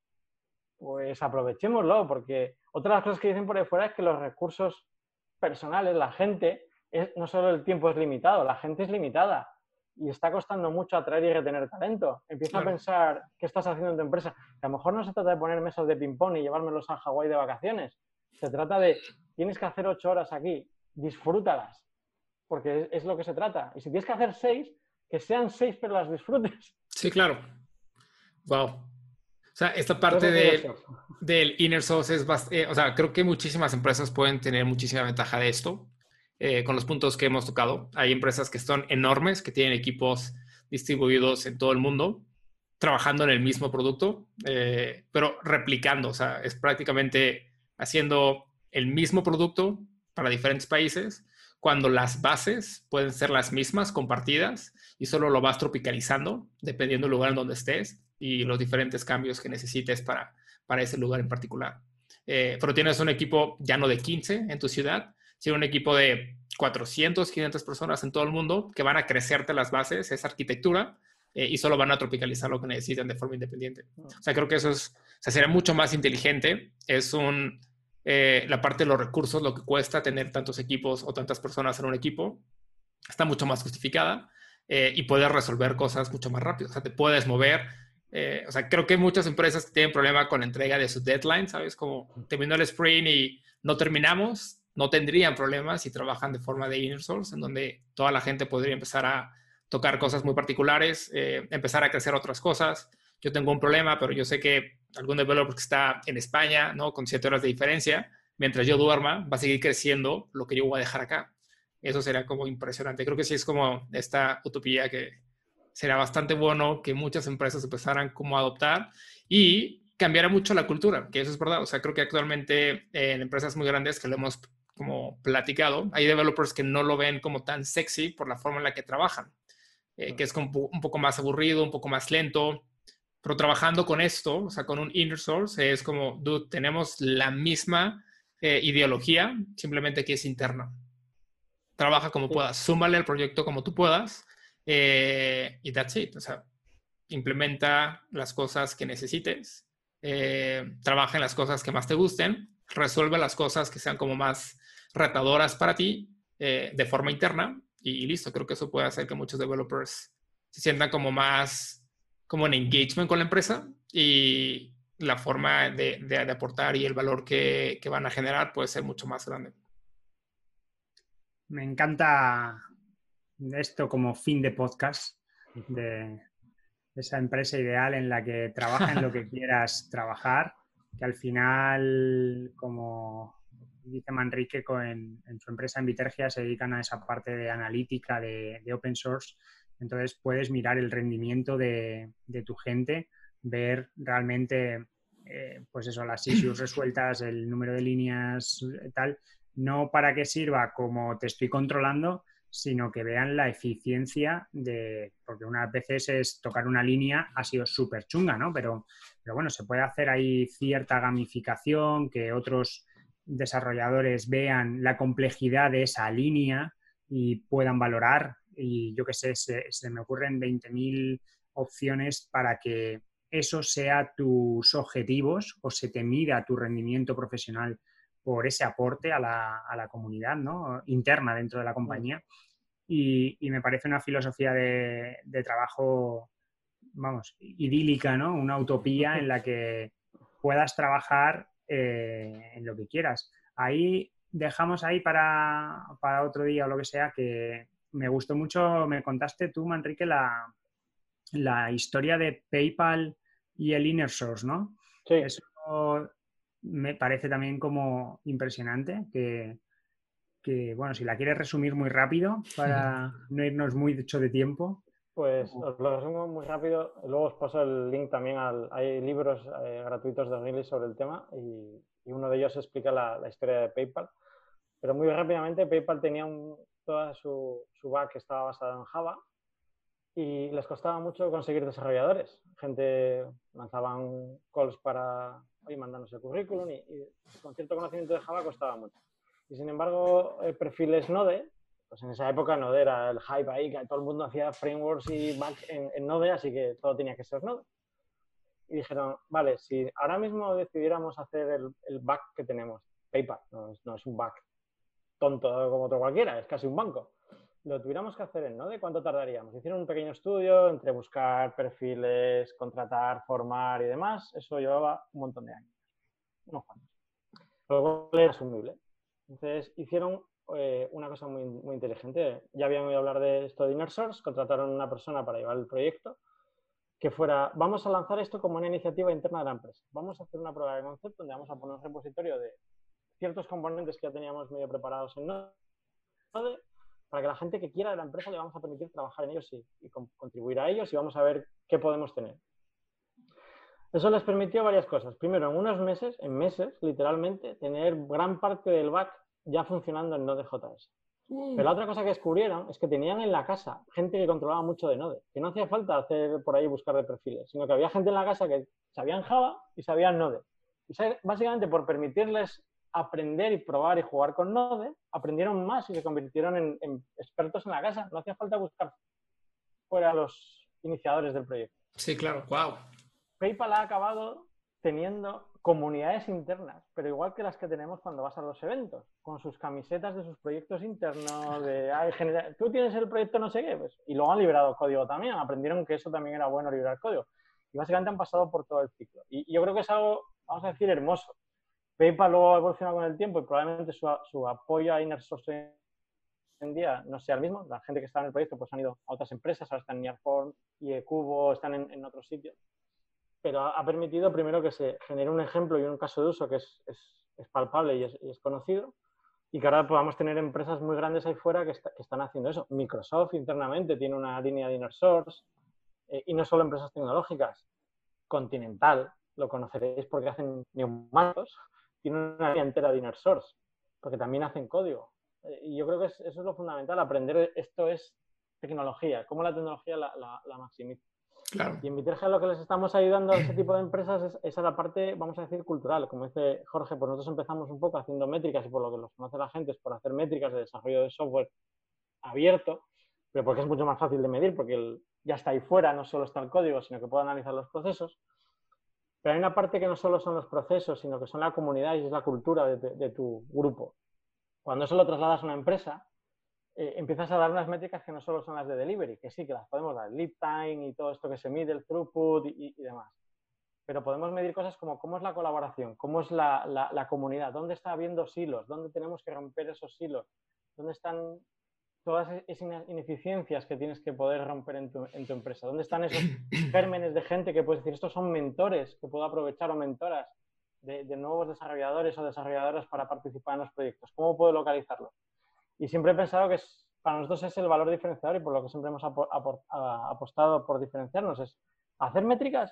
Pues aprovechémoslo, porque otra de las cosas que dicen por ahí fuera es que los recursos personales, la gente, no solo el tiempo es limitado, la gente es limitada y está costando mucho atraer y retener talento. Empieza a pensar qué estás haciendo en tu empresa. Que a lo mejor no se trata de poner mesas de ping-pong y llevármelos a Hawái de vacaciones. Se trata de, tienes que hacer 8 horas aquí, disfrútalas, porque es lo que se trata. Y si tienes que hacer 6, que sean 6 pero las disfrutes. Sí, claro. Wow. O sea, esta parte del inner source es bastante, o sea, creo que muchísimas empresas pueden tener muchísima ventaja de esto con los puntos que hemos tocado. Hay empresas que son enormes, que tienen equipos distribuidos en todo el mundo, trabajando en el mismo producto, pero replicando, o sea, es prácticamente haciendo el mismo producto para diferentes países, cuando las bases pueden ser las mismas, compartidas, y solo lo vas tropicalizando, dependiendo del lugar en donde estés y los diferentes cambios que necesites para ese lugar en particular. Pero tienes un equipo ya no de 15 en tu ciudad, sino un equipo de 400, 500 personas en todo el mundo que van a crecerte las bases, esa arquitectura, y solo van a tropicalizar lo que necesitan de forma independiente. O sea, creo que eso es, o sea, sería mucho más inteligente. Es la parte de los recursos, lo que cuesta tener tantos equipos o tantas personas en un equipo, está mucho más justificada y puedes resolver cosas mucho más rápido. O sea, te puedes mover. O sea, creo que hay muchas empresas que tienen problema con la entrega de su deadline, ¿sabes? Como terminó el sprint y no terminamos, no tendrían problemas si trabajan de forma de inner source, en donde toda la gente podría empezar a tocar cosas muy particulares, empezar a crecer otras cosas. Yo tengo un problema, pero yo sé que algún developer que está en España, ¿no? Con 7 horas de diferencia, mientras yo duerma, va a seguir creciendo lo que yo voy a dejar acá. Eso será como impresionante. Creo que sí es como esta utopía que será bastante bueno que muchas empresas empezaran como a adoptar y cambiará mucho la cultura, que eso es verdad. O sea, creo que actualmente en empresas muy grandes que lo hemos como platicado, hay developers que no lo ven como tan sexy por la forma en la que trabajan, que es como un poco más aburrido, un poco más lento. Pero trabajando con esto, o sea, con un inner source, es como, dude, tenemos la misma ideología, simplemente que es interna. Trabaja como puedas, súmale al proyecto como tú puedas y that's it. O sea, implementa las cosas que necesites, trabaja en las cosas que más te gusten, resuelve las cosas que sean como más retadoras para ti de forma interna y listo. Creo que eso puede hacer que muchos developers se sientan como más como en engagement con la empresa y la forma de aportar y el valor que van a generar puede ser mucho más grande. Me encanta esto como fin de podcast, de esa empresa ideal en la que trabaja en lo que quieras trabajar, que al final, como dice Manrique en su empresa en Vitergia, se dedican a esa parte de analítica de open source. Entonces puedes mirar el rendimiento de tu gente, ver realmente pues eso, las issues resueltas, el número de líneas, tal, no para que sirva como te estoy controlando, sino que vean la eficiencia de, porque unas veces es tocar una línea ha sido súper chunga, ¿no? Pero bueno, se puede hacer ahí cierta gamificación, que otros desarrolladores vean la complejidad de esa línea y puedan valorar. Y yo qué sé, se me ocurren 20.000 opciones para que eso sea tus objetivos o se te mida tu rendimiento profesional por ese aporte a la comunidad, ¿no? Interna dentro de la compañía. Y me parece una filosofía de trabajo, vamos, idílica, ¿no? Una utopía en la que puedas trabajar en lo que quieras. Ahí dejamos ahí para otro día o lo que sea, que me gustó mucho, me contaste tú, Manrique, la historia de PayPal y el Inner Source, ¿no? Sí. Eso me parece también como impresionante, bueno, si la quieres resumir muy rápido para no irnos mucho de tiempo. Pues os lo resumo muy rápido. Luego os paso el link también. Hay libros gratuitos de O'Reilly sobre el tema y uno de ellos explica la historia de PayPal. Pero muy rápidamente, PayPal tenía toda su back que estaba basada en Java y les costaba mucho conseguir desarrolladores. Gente lanzaban calls para, oye, mandarnos el currículum y con cierto conocimiento de Java costaba mucho. Y sin embargo, perfiles Node, pues en esa época Node era el hype ahí, que todo el mundo hacía frameworks y back en Node, así que todo tenía que ser Node. Y dijeron, vale, si ahora mismo decidiéramos hacer el back que tenemos, PayPal, no es un back tonto como otro cualquiera, es casi un banco. Lo tuviéramos que hacer en Node, ¿cuánto tardaríamos? Hicieron un pequeño estudio entre buscar perfiles, contratar, formar y demás. Eso llevaba un montón de años, unos cuantos. Lo cual era asumible. Entonces hicieron una cosa muy, muy inteligente. Ya habían oído hablar de esto de Inner Source, contrataron a una persona para llevar el proyecto que fuera, vamos a lanzar esto como una iniciativa interna de la empresa. Vamos a hacer una prueba de concepto donde vamos a poner un repositorio de ciertos componentes que ya teníamos medio preparados en Node, para que la gente que quiera de la empresa le vamos a permitir trabajar en ellos y contribuir a ellos y vamos a ver qué podemos tener. Eso les permitió varias cosas. Primero, en meses, literalmente, tener gran parte del back ya funcionando en Node.js. Pero la otra cosa que descubrieron es que tenían en la casa gente que controlaba mucho de Node, que no hacía falta hacer por ahí buscar de perfiles, sino que había gente en la casa que sabían Java y sabían Node. Y básicamente por permitirles aprender y probar y jugar con Node, aprendieron más y se convirtieron en expertos en la casa. No hacía falta buscar fuera a los iniciadores del proyecto. Sí, claro, wow. PayPal ha acabado teniendo comunidades internas, pero igual que las que tenemos cuando vas a los eventos, con sus camisetas de sus proyectos internos, tú tienes el proyecto no sé qué, pues, y luego han liberado código también, aprendieron que eso también era bueno, liberar código. Y básicamente han pasado por todo el ciclo. Y yo creo que es algo, vamos a decir, hermoso. PayPal luego ha evolucionado con el tiempo y probablemente su apoyo a Inner Source en día no sea el mismo. La gente que estaba en el proyecto pues han ido a otras empresas, ahora están en Nearform y Cubo, están en otros sitios. Pero ha permitido primero que se genere un ejemplo y un caso de uso que es palpable y es conocido, y que ahora podamos tener empresas muy grandes ahí fuera que están haciendo eso. Microsoft internamente tiene una línea de Inner Source, y no solo empresas tecnológicas. Continental, lo conoceréis porque hacen neumáticos, tiene una línea entera de Inner Source, porque también hacen código. Y yo creo que eso es lo fundamental, aprender esto es tecnología, cómo la tecnología la maximiza. Claro. Y en Viterge lo que les estamos ayudando a ese tipo de empresas es a la parte, vamos a decir, cultural. Como dice Jorge, pues nosotros empezamos un poco haciendo métricas y por lo que los conoce la gente es por hacer métricas de desarrollo de software abierto, pero porque es mucho más fácil de medir, porque ya está ahí fuera, no solo está el código, sino que puede analizar los procesos. Pero hay una parte que no solo son los procesos, sino que son la comunidad y es la cultura de tu grupo. Cuando eso lo trasladas a una empresa, empiezas a dar unas métricas que no solo son las de delivery, que sí, que las podemos dar, lead time y todo esto que se mide, el throughput y demás. Pero podemos medir cosas como cómo es la colaboración, cómo es la comunidad, dónde está habiendo silos, dónde tenemos que romper esos silos, dónde están todas esas ineficiencias que tienes que poder romper en tu empresa, dónde están esos gérmenes de gente que puedes decir, estos son mentores que puedo aprovechar o mentoras de nuevos desarrolladores o desarrolladoras para participar en los proyectos, ¿cómo puedo localizarlos? Y siempre he pensado que para nosotros es el valor diferenciador y por lo que siempre hemos apostado por diferenciarnos. Es hacer métricas,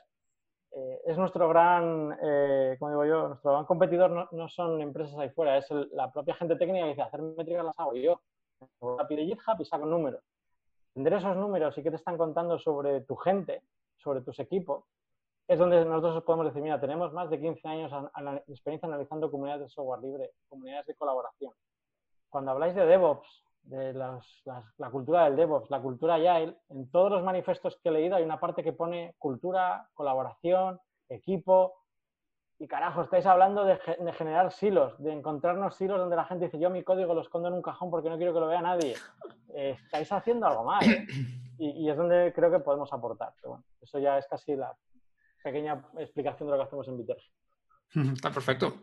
es nuestro gran, como digo yo, nuestro gran competidor no son empresas ahí fuera, es la propia gente técnica que dice, hacer métricas las hago yo. Voy a pedir GitHub y saco números. Entender esos números y qué te están contando sobre tu gente, sobre tus equipos, es donde nosotros podemos decir, mira, tenemos más de 15 años de experiencia analizando comunidades de software libre, comunidades de colaboración. Cuando habláis de DevOps, de la cultura del DevOps, la cultura Agile, en todos los manifiestos que he leído hay una parte que pone cultura, colaboración, equipo. y carajo, estáis hablando de generar silos, de encontrarnos silos donde la gente dice, yo mi código lo escondo en un cajón porque no quiero que lo vea nadie. Estáis haciendo algo mal, ¿eh? Y es donde creo que podemos aportar. Pero bueno, eso ya es casi la pequeña explicación de lo que hacemos en Viterge. Está perfecto.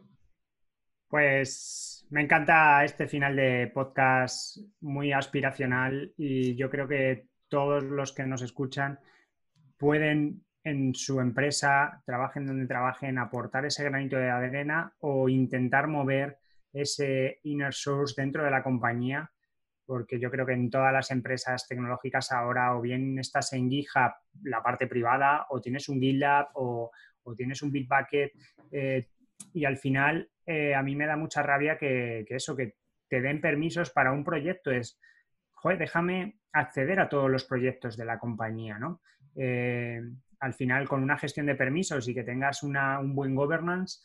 Pues me encanta este final de podcast muy aspiracional y yo creo que todos los que nos escuchan pueden en su empresa, trabajen donde trabajen, aportar ese granito de arena o intentar mover ese inner source dentro de la compañía, porque yo creo que en todas las empresas tecnológicas ahora o bien estás en GitHub, la parte privada, o tienes un GitLab o tienes un Bitbucket y al final a mí me da mucha rabia que te den permisos para un proyecto. Es, joder, déjame acceder a todos los proyectos de la compañía, ¿no? Al final, con una gestión de permisos y que tengas un buen governance,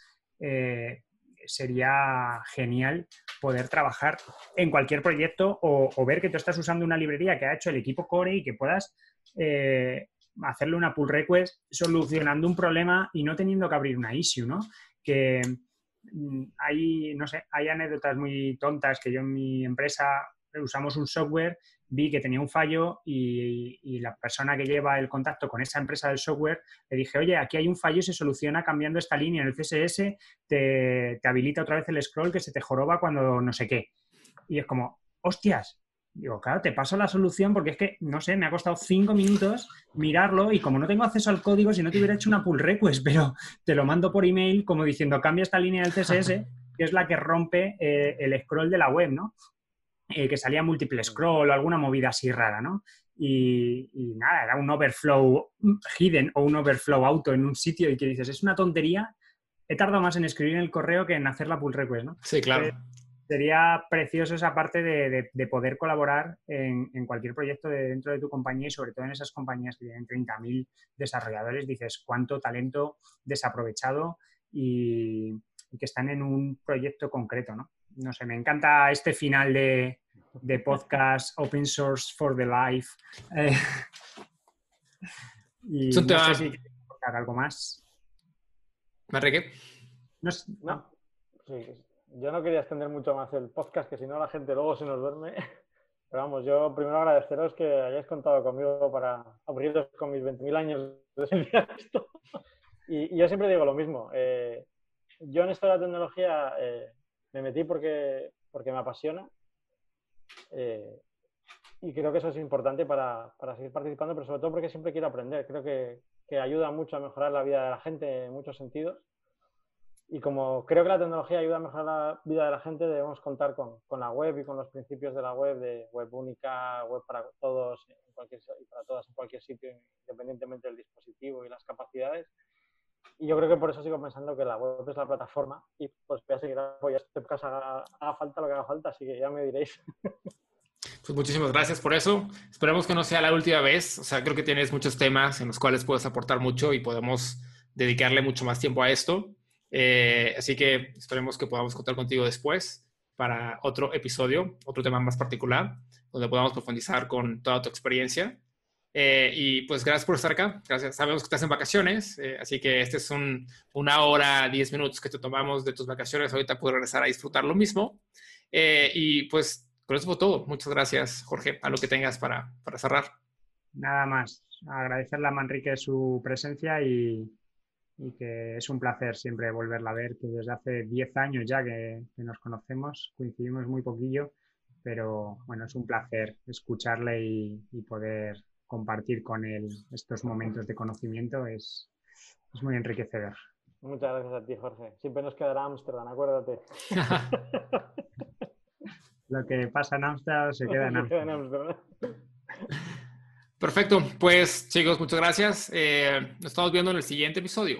sería genial poder trabajar en cualquier proyecto o ver que tú estás usando una librería que ha hecho el equipo core y que puedas hacerle una pull request solucionando un problema y no teniendo que abrir una issue, ¿no? Que hay, no sé, hay anécdotas muy tontas que yo en mi empresa usamos un software, vi que tenía un fallo y la persona que lleva el contacto con esa empresa del software le dije, oye, aquí hay un fallo y se soluciona cambiando esta línea en el CSS, te habilita otra vez el scroll que se te joroba cuando no sé qué. Y es como, hostias. Digo, claro, te paso la solución porque es que, no sé, me ha costado 5 minutos mirarlo y como no tengo acceso al código, si no te hubiera hecho una pull request, pero te lo mando por email como diciendo, cambia esta línea del CSS, que es la que rompe el scroll de la web, ¿no? Que salía múltiple scroll o alguna movida así rara, ¿no? Y nada, era un overflow hidden o un overflow auto en un sitio y que dices, es una tontería, he tardado más en escribir el correo que en hacer la pull request, ¿no? Sí, claro. Sería precioso esa parte de poder colaborar en cualquier proyecto dentro de tu compañía y sobre todo en esas compañías que tienen 30.000 desarrolladores, dices, cuánto talento desaprovechado y que están en un proyecto concreto, ¿no? No sé, me encanta este final de podcast Open Source for the Life. Y Es un tema... no sé si quieres aportar algo más. ¿Manrique? No. Sí, yo no quería extender mucho más el podcast, que si no la gente luego se nos duerme. Pero vamos, yo primero agradeceros que hayáis contado conmigo para aburriros con mis 20.000 años de enseñar esto. Y yo siempre digo lo mismo. Yo en esto de la tecnología me metí porque me apasiona. Y creo que eso es importante para seguir participando, pero sobre todo porque siempre quiero aprender. Creo que ayuda mucho a mejorar la vida de la gente en muchos sentidos. Y como creo que la tecnología ayuda a mejorar la vida de la gente, debemos contar con la web y con los principios de la web, de web única, web para todos y para todas en cualquier sitio, independientemente del dispositivo y las capacidades. Y yo creo que por eso sigo pensando que la web es la plataforma y pues voy a seguir apoyando este podcast, haga falta lo que haga falta, así que ya me diréis. Pues muchísimas gracias por eso. Esperemos que no sea la última vez. O sea, creo que tienes muchos temas en los cuales puedes aportar mucho y podemos dedicarle mucho más tiempo a esto. Así que esperemos que podamos contar contigo después para otro episodio, otro tema más particular, donde podamos profundizar con toda tu experiencia. Y pues gracias por estar acá. Gracias. Sabemos que estás en vacaciones, así que este es una hora, 10 minutos que te tomamos de tus vacaciones. Ahorita puedes regresar a disfrutar lo mismo. Y pues con eso fue todo. Muchas gracias, Jorge, a lo que tengas para cerrar. Nada más. Agradecerle a Manrique su presencia y que es un placer siempre volverla a ver, que desde hace 10 años ya que nos conocemos, coincidimos muy poquillo, pero bueno, es un placer escucharle y poder compartir con él estos momentos de conocimiento, es muy enriquecedor. Muchas gracias a ti, Jorge. Siempre nos quedará Ámsterdam, acuérdate. Lo que pasa en Ámsterdam se queda en Ámsterdam. Perfecto, pues chicos, muchas gracias. Nos estamos viendo en el siguiente episodio.